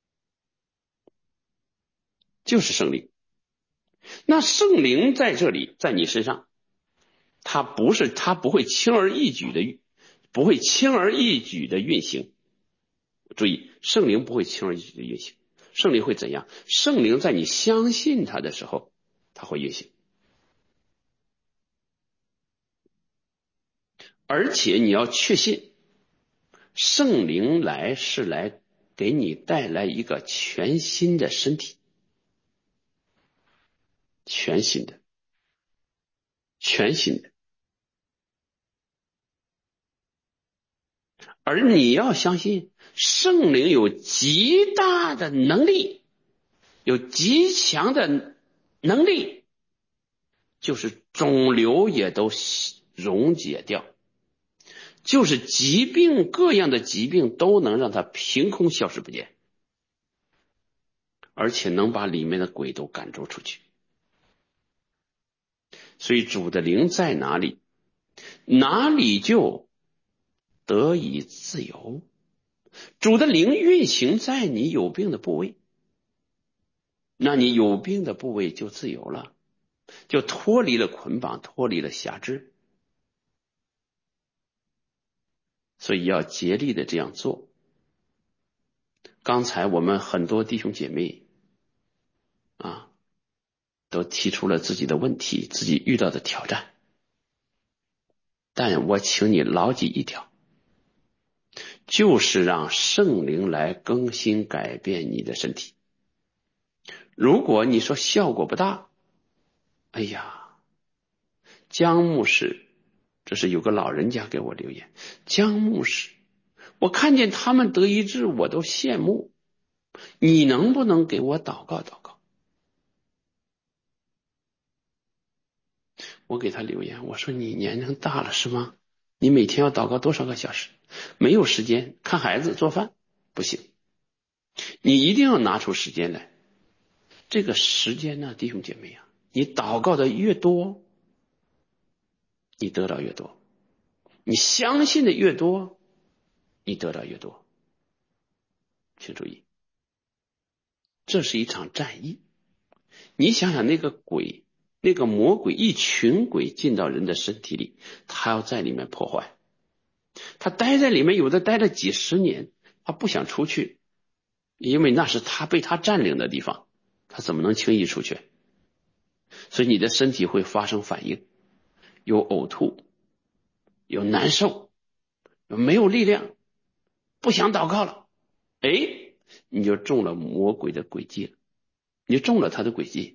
那圣灵在这里，在你身上，他不会轻而易举的运行。注意，圣灵不会轻而易举的运行， 圣灵会怎样？圣灵在你相信他的时候，他会运行。而且你要确信，圣灵来是来给你带来一个全新的身体，全新的。而你要相信，圣灵有极大的能力，有极强的能力，就是肿瘤也都溶解掉，就是疾病，各样的疾病都能让它凭空消失不见，而且能把里面的鬼都赶逐出去。所以主的灵在哪里，哪里就得以自由。主的灵运行在你有病的部位，那你有病的部位就自由了，就脱离了捆绑，脱离了辖制。所以要竭力的这样做。刚才我们很多弟兄姐妹都提出了自己的问题，自己遇到的挑战，但我请你牢记一条，就是让圣灵来更新改变你的身体。如果你说效果不大，哎呀，江牧师，这是有个老人家给我留言，江牧师，我看见他们得医治我都羡慕，你能不能给我祷告祷告？我给他留言，我说你年龄大了是吗？你每天要祷告多少个小时？没有时间看孩子做饭不行，你一定要拿出时间来。这个时间呢，弟兄姐妹啊，你祷告的越多，你得到越多，你相信的越多，你得到越多。请注意，这是一场战役。你想想那个鬼，那个魔鬼，一群鬼进到人的身体里，他要在里面破坏，他待在里面，有的待了几十年，他不想出去，因为那是他被他占领的地方，他怎么能轻易出去？所以你的身体会发生反应，有呕吐，有难受，有没有力量，不想祷告了，你就中了魔鬼的诡计了，你就中了他的诡计。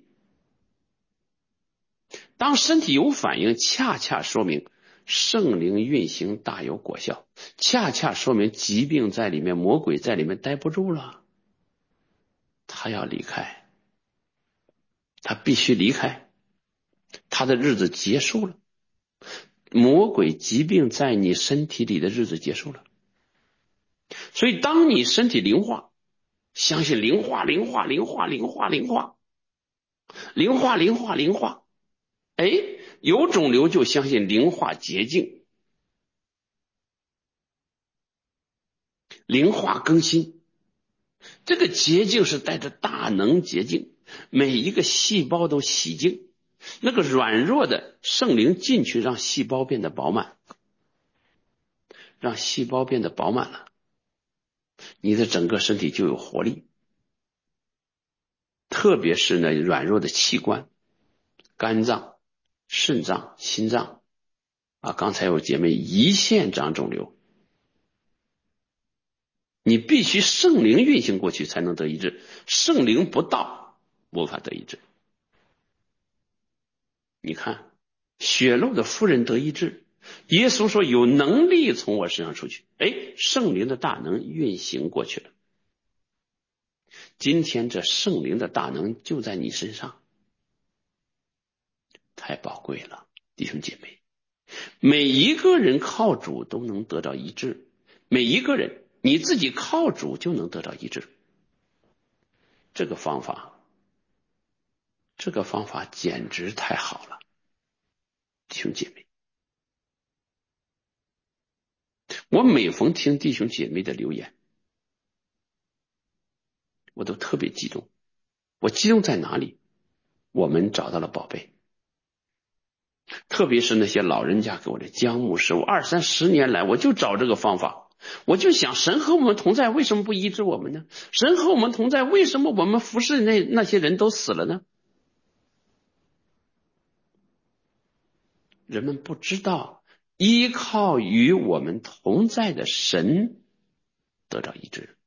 当身体有反应，恰恰说明圣灵运行大有果效，恰恰说明疾病在里面，魔鬼在里面待不住了，他要离开，他必须离开，他的日子结束了，魔鬼疾病在你身体里的日子结束了。所以当你身体灵化，相信灵化，有肿瘤就相信灵化洁净，灵化更新。这个洁净是带着大能洁净，每一个细胞都洗净，那个软弱的圣灵进去，让细胞变得饱满，让细胞变得饱满了，你的整个身体就有活力。特别是那软弱的器官，肝脏、肾脏、心脏刚才有姐妹胰腺长肿瘤，你必须圣灵运行过去才能得医治，圣灵不到无法得医治。你看血漏的妇人得医治，耶稣说有能力从我身上出去，圣灵的大能运行过去了。今天这圣灵的大能就在你身上，太宝贵了，弟兄姐妹，每一个人靠主都能得到医治，每一个人你自己靠主就能得到医治。这个方法简直太好了，弟兄姐妹，我每逢听弟兄姐妹的留言，我都特别激动。我激动在哪里？我们找到了宝贝，特别是那些老人家给我的江牧师，我20-30年来我就找这个方法， 我就想神和我们同在，为什么不医治我们呢？神和我们同在，为什么我们服侍那些人都死了呢？人们不知道依靠与我们同在的神得到医治。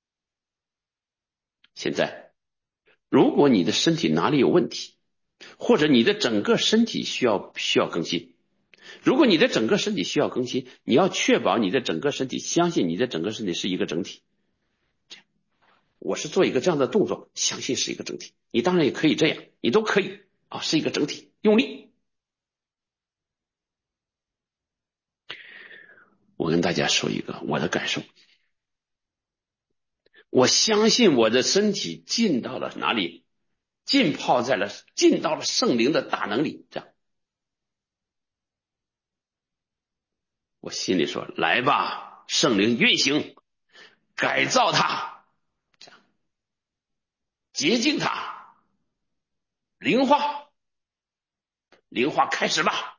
现在如果你的身体哪里有问题，或者你的整个身体需要更新，如果你的整个身体需要更新，你要确保你的整个身体，相信你的整个身体是一个整体。我是做一个这样的动作，相信是一个整体。你当然也可以这样，你都可以啊，是一个整体，用力。我跟大家说一个我的感受，我相信我的身体进到了哪里？进到了圣灵的大能里，这样。我心里说，来吧，圣灵运行，改造它，这样洁净它，灵化开始吧。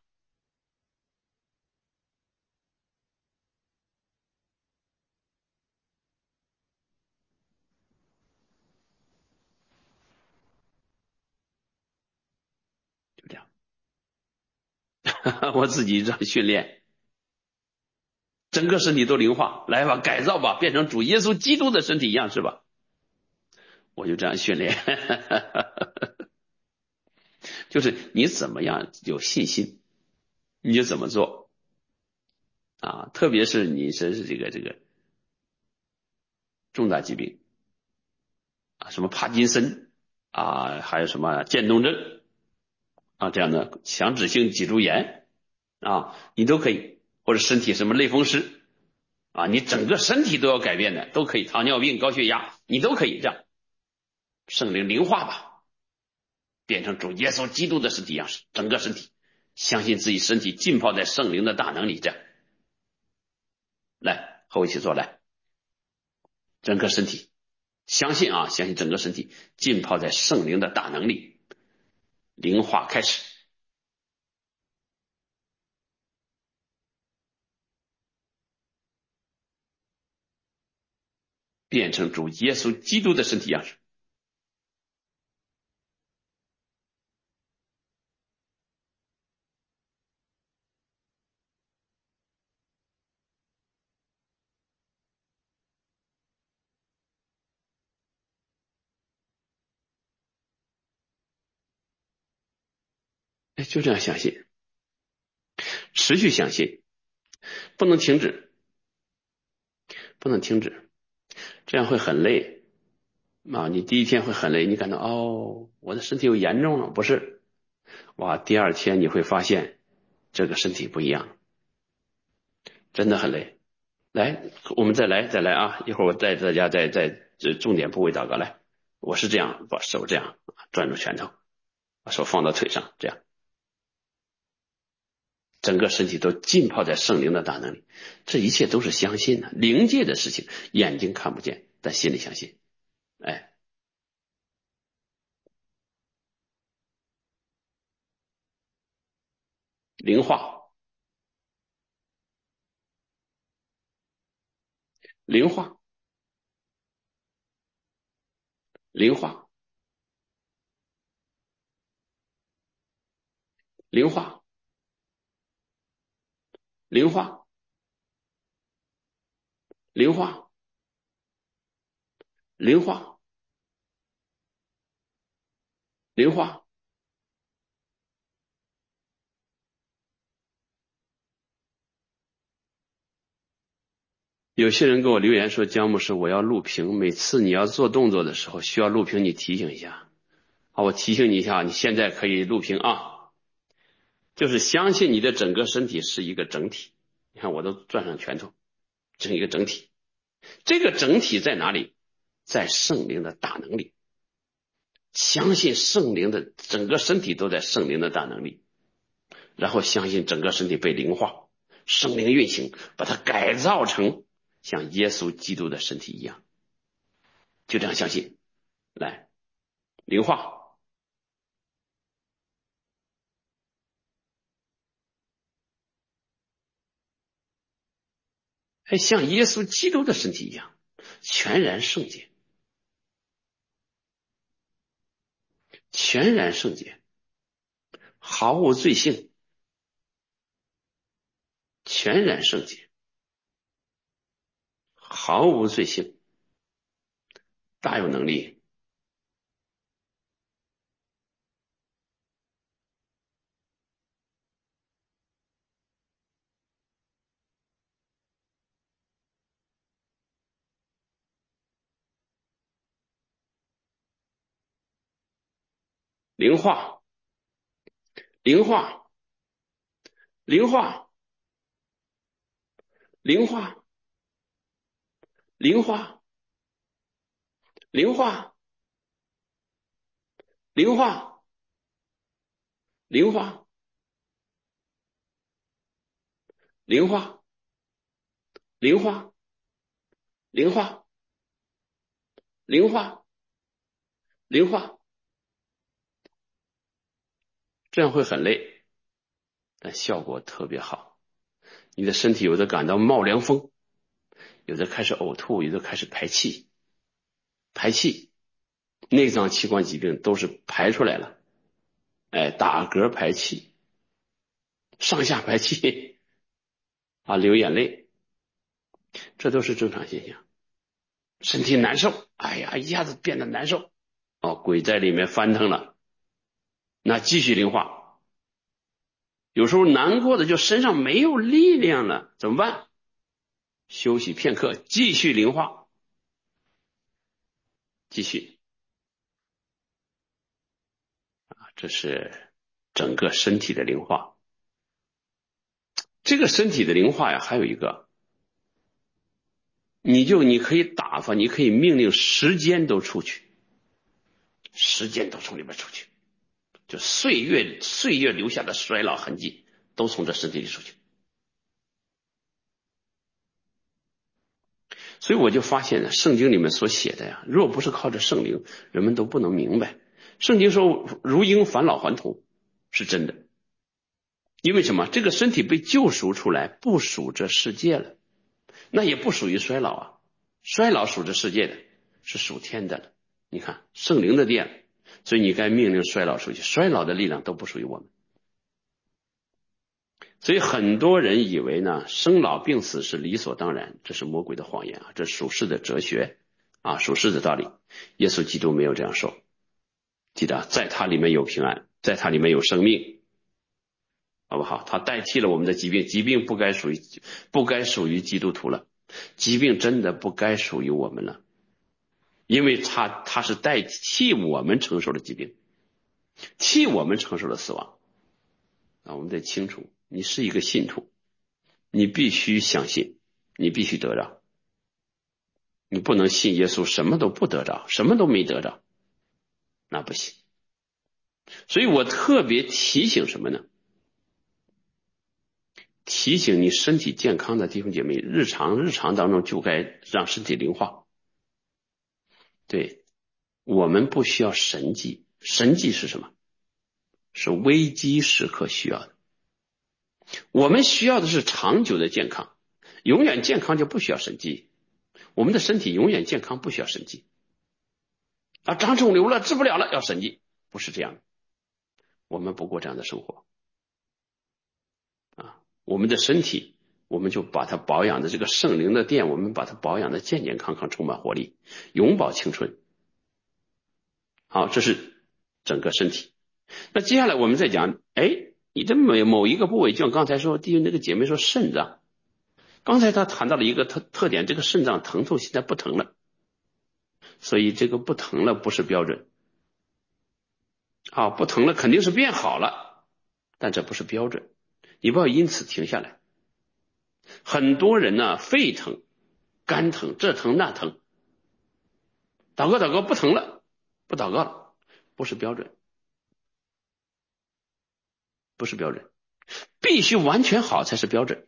就这样。我自己这样训练，整个身体都灵化，来吧，改造吧，变成主耶稣基督的身体一样，是吧？我就这样训练。就是你怎么样有信心，你就怎么做啊！特别是你是这个重大疾病啊，什么帕金森啊，还有什么渐冻症啊，这样的强直性脊柱炎啊，你都可以，或者身体什么类风湿啊，你整个身体都要改变的，都可以。糖尿病、高血压，你都可以这样。圣灵灵化吧，变成主耶稣基督的身体样式，整个身体，相信自己身体浸泡在圣灵的大能里，这样。来，和我一起做，来，整个身体，相信整个身体浸泡在圣灵的大能里，灵化开始。变成主耶稣基督的身体样式。就这样相信，持续相信，不能停止，这样会很累啊！你第一天会很累，你感到我的身体有严重了，不是？哇，第二天你会发现这个身体不一样，真的很累。来，我们再来啊！一会儿我带大家再重点部位祷告。来，我是这样，把手这样转住拳头，把手放到腿上，这样。整个身体都浸泡在圣灵的大能里，这一切都是相信的，灵界的事情，眼睛看不见，但心里相信。哎，灵化，灵化，灵化，灵化，灵化，灵化，灵化，灵化。有些人给我留言说，姜牧师，我要录屏，每次你要做动作的时候需要录屏，你提醒一下。好，我提醒你一下，你现在可以录屏啊，就是相信你的整个身体是一个整体。你看我都转上拳头，这是一个整体。这个整体在哪里？在圣灵的大能里。相信圣灵的整个身体都在圣灵的大能里，然后相信整个身体被灵化，圣灵运行，把它改造成像耶稣基督的身体一样，就这样相信。来，灵化， 还像耶稣基督的身体一样，全然圣洁，全然圣洁，毫无罪性，全然圣洁，毫无罪性，大有能力。灵化，灵化，灵化，灵化，灵化，灵化，灵化，灵化，灵化，灵化，灵化，灵化，灵化，这样会很累，但效果特别好。你的身体有的感到冒凉风，有的开始呕吐，有的开始排气，排气，内脏器官疾病都是排出来了，打嗝排气，上下排气啊，流眼泪，这都是正常现象。身体难受，哎呀，一下子变得难受，鬼在里面翻腾了，那继续灵化。有时候难过的就身上没有力量了，怎么办？休息片刻，继续灵化，继续。这是整个身体的灵化。这个身体的灵化呀，还有一个，你可以打发，你可以命令时间都出去，时间都从里面出去，就岁月留下的衰老痕迹都从这身体里出去。所以我就发现呢，圣经里面所写的呀，若不是靠着圣灵，人们都不能明白。圣经说如鹰返老还童是真的，因为什么？这个身体被救赎出来，不属这世界了，那也不属于衰老啊。衰老属这世界的，是属天的了。你看圣灵的殿，所以你该命令衰老出去，衰老的力量都不属于我们。所以很多人以为呢，生老病死是理所当然，这是魔鬼的谎言啊，这属世的哲学啊，属世的道理。耶稣基督没有这样说，记得在他里面有平安，在他里面有生命，好不好？他代替了我们的疾病，疾病不该属于基督徒了，疾病真的不该属于我们了，因为他是代替我们承受了疾病，替我们承受了死亡啊！我们得清楚，你是一个信徒，你必须相信，你必须得着，你不能信耶稣什么都不得着，什么都没得着，那不行。所以我特别提醒什么呢？提醒你身体健康的弟兄姐妹，日常当中就该让身体灵化。对，我们不需要神迹，神迹是什么？是危机时刻需要的。我们需要的是长久的健康，永远健康就不需要神迹。我们的身体永远健康不需要神迹啊，长肿瘤了治不了了要神迹，不是这样的。我们不过这样的生活啊，我们的身体我们就把它保养的这个圣灵的殿，我们把它保养的健健康康，充满活力，永葆青春。好，这是整个身体。那接下来我们再讲，你这某一个部位，就像刚才说弟兄那个姐妹说肾脏，刚才他谈到了一个特点，这个肾脏疼痛现在不疼了，所以这个不疼了不是标准。不疼了肯定是变好了，但这不是标准，你不要因此停下来。很多人呢，肺疼、肝疼，这疼那疼，祷告不疼了，不祷告了，不是标准，不是标准，必须完全好才是标准。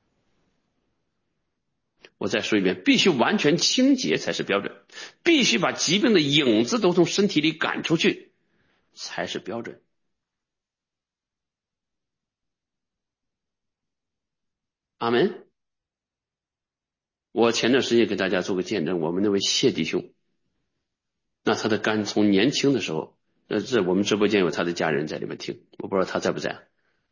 我再说一遍，必须完全清洁才是标准，必须把疾病的影子都从身体里赶出去才是标准。阿门。 我前段时间给大家做个见证，我们那位谢弟兄，那他的肝从年轻的时候，这我们直播间有他的家人在里面听，我不知道他在不在。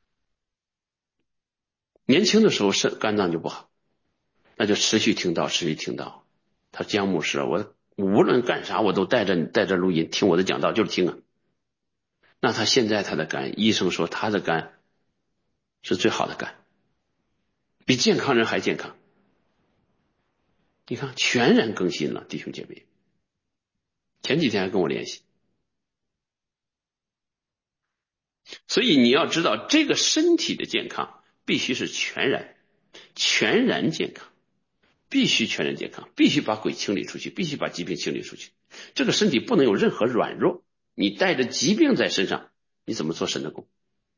年轻的时候肝脏就不好，那就持续听到。他姜牧师，我无论干啥我都带着录音听我的讲道，就是听啊。那他现在他的肝，医生说他的肝是最好的肝，比健康人还健康。你看全然更新了，弟兄姐妹。前几天还跟我联系。所以你要知道，这个身体的健康必须是全然健康，必须全然健康，必须把鬼清理出去，必须把疾病清理出去。这个身体不能有任何软弱，你带着疾病在身上，你怎么做神的工？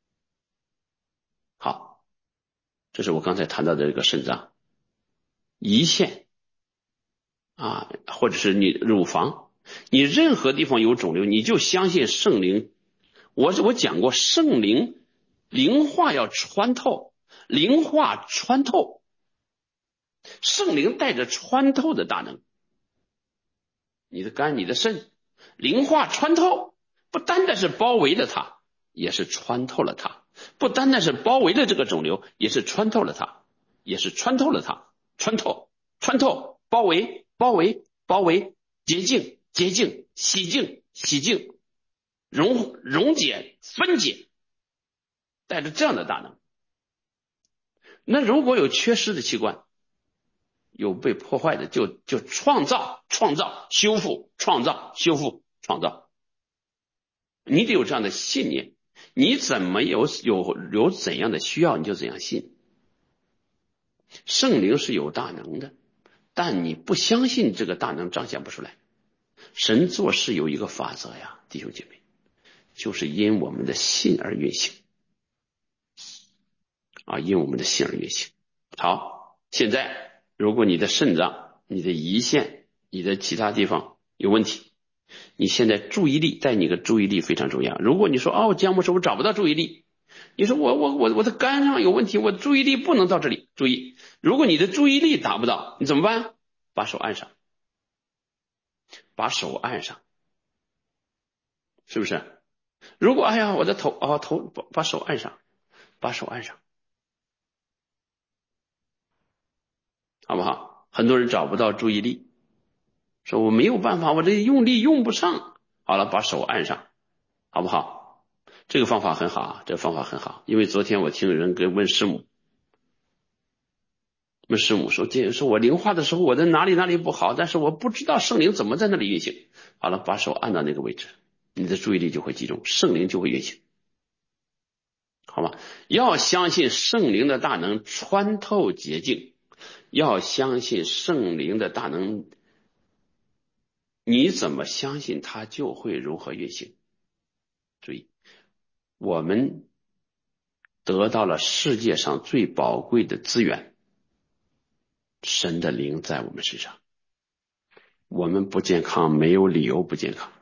好，这是我刚才谈到的这个肾脏、胰腺啊，或者是你乳房，你任何地方有肿瘤，你就相信圣灵。我讲过，圣灵灵化要穿透，灵化穿透，圣灵带着穿透的大能。你的肝、你的肾，灵化穿透，不单单是包围了它，也是穿透了它；不单单是包围了这个肿瘤，也是穿透了它，也是穿透了它。穿透，包围，洁净，洗净，溶解，分解，带着这样的大能。那如果有缺失的器官，有被破坏的，就创造、修复，创造。你得有这样的信念，你怎么有怎样的需要，你就怎样信。圣灵是有大能的，但你不相信这个大能彰显不出来。神做事有一个法则呀，弟兄姐妹，就是因我们的信而运行啊，因我们的信而运行。好，现在如果你的肾脏、你的胰腺、你的其他地方有问题，你现在注意力带你的注意力非常重要。如果你说姜牧师我找不到注意力，你说我的肝上有问题，我注意力不能到这里。注意，如果你的注意力达不到，你怎么办？把手按上，是不是？如果我的头把手按上，好不好？很多人找不到注意力，说我没有办法，我这用力用不上。好了，把手按上，好不好？这个方法很好，因为昨天我听人问师母说我灵化的时候我的哪里不好，但是我不知道圣灵怎么在那里运行。好了，把手按到那个位置，你的注意力就会集中，圣灵就会运行，好吧？要相信圣灵的大能穿透洁净，要相信圣灵的大能，你怎么相信它就会如何运行。注意，我们得到了世界上最宝贵的资源，神的灵在我们身上。我们不健康，没有理由不健康，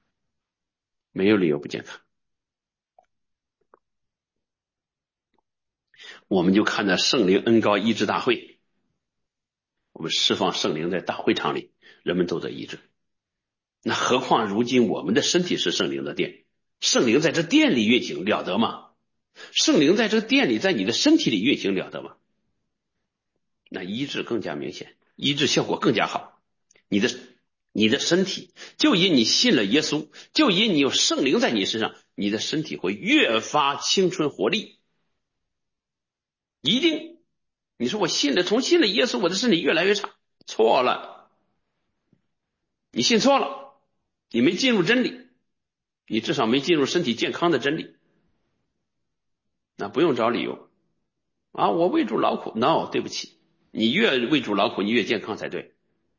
我们就看到圣灵恩膏医治大会，我们释放圣灵在大会场里，人们都在医治。那何况如今我们的身体是圣灵的殿，圣灵在这殿里运行，了得吗？圣灵在这殿里，在你的身体里运行，了得吗？那医治更加明显，医治效果更加好。你的身体就因你信了耶稣，就因你有圣灵在你身上，你的身体会越发青春活力。一定，你说我从信了耶稣，我的身体越来越差，错了，你信错了，你没进入真理，你至少没进入身体健康的真理。那不用找理由啊，我为主劳苦 ，no， 对不起，你越为主劳苦，你越健康才对。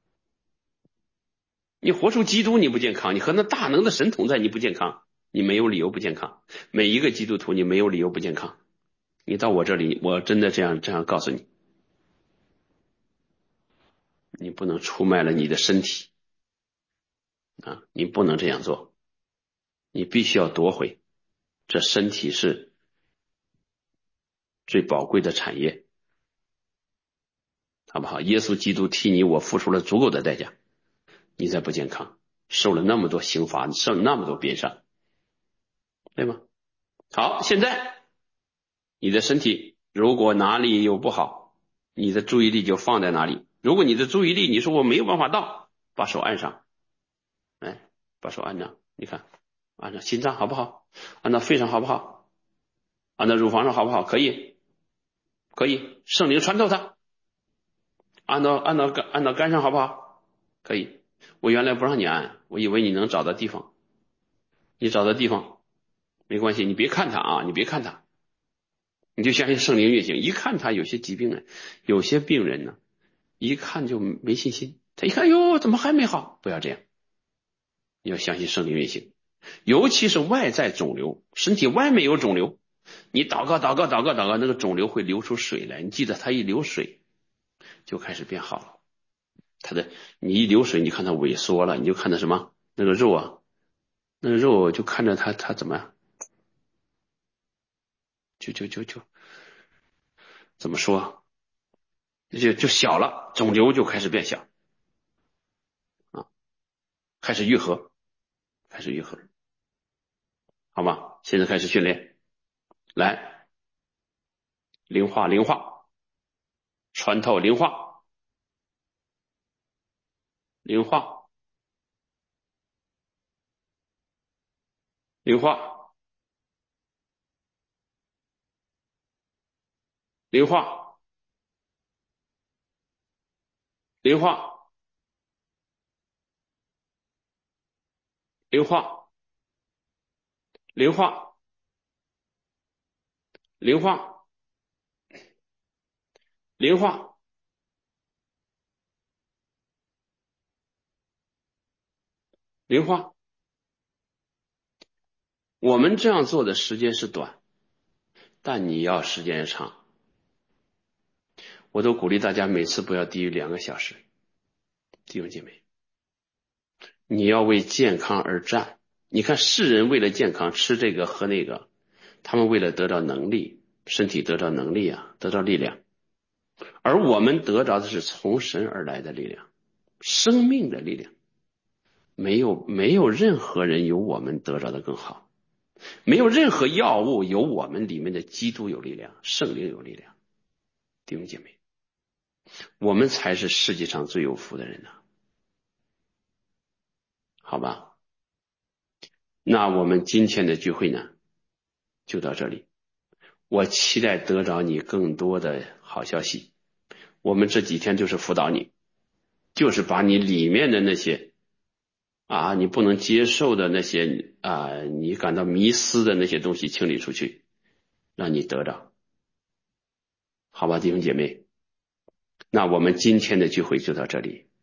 你活出基督你不健康，你和那大能的神同在你不健康，你没有理由不健康。每一个基督徒你没有理由不健康。你到我这里，我真的这样告诉你，你不能出卖了你的身体啊！你不能这样做，你必须要夺回。这身体是最宝贵的产业好不好？耶稣基督替你我付出了足够的代价，你才不健康，受了那么多刑罚，受了那么多鞭伤，对吗？好，现在你的身体如果哪里有不好，你的注意力就放在哪里。如果你的注意力你说我没有办法到，把手按上，哎，把手按上，你看按照心脏好不好？按照肺上好不好？按照乳房上好不好？可以，可以，圣灵穿透它。按到肝上好不好？可以。我原来不让你按，我以为你能找到地方，你找到地方没关系，你别看它啊，你别看它，你就相信圣灵运行。一看他有些疾病呢，有些病人呢，一看就没信心，他一看哟怎么还没好？不要这样，你要相信圣灵运行。尤其是外在肿瘤，身体外面有肿瘤，你祷告，那个肿瘤会流出水来，你记得它一流水就开始变好了。你一流水，你看它萎缩了，你就看它什么那个肉啊，那个肉就看着它怎么样，就怎么说，就小了，肿瘤就开始变小啊，开始愈合，好吗？现在开始训练，来，灵化，穿透灵化，灵化，灵化，灵化，灵化，灵化，灵化，灵化，灵化，灵化。我们这样做的时间是短，但你要时间长。我都鼓励大家每次不要低于2个小时。弟兄姐妹，你要为健康而战。你看世人为了健康吃这个喝那个，他们为了得到能力，身体得到能力啊，得到力量。而我们得着的是从神而来的力量，生命的力量。没有任何人有我们得着的更好，没有任何药物有我们里面的基督有力量，圣灵有力量。弟兄姐妹，我们才是世界上最有福的人呢，好吧？那我们今天的聚会呢，就到这里。我期待得着你更多的好消息。我们这几天就是辅导你，就是把你里面的那些你不能接受的那些你感到迷失的那些东西清理出去，让你得着，好吧，弟兄姐妹？那我们今天的聚会就到这里。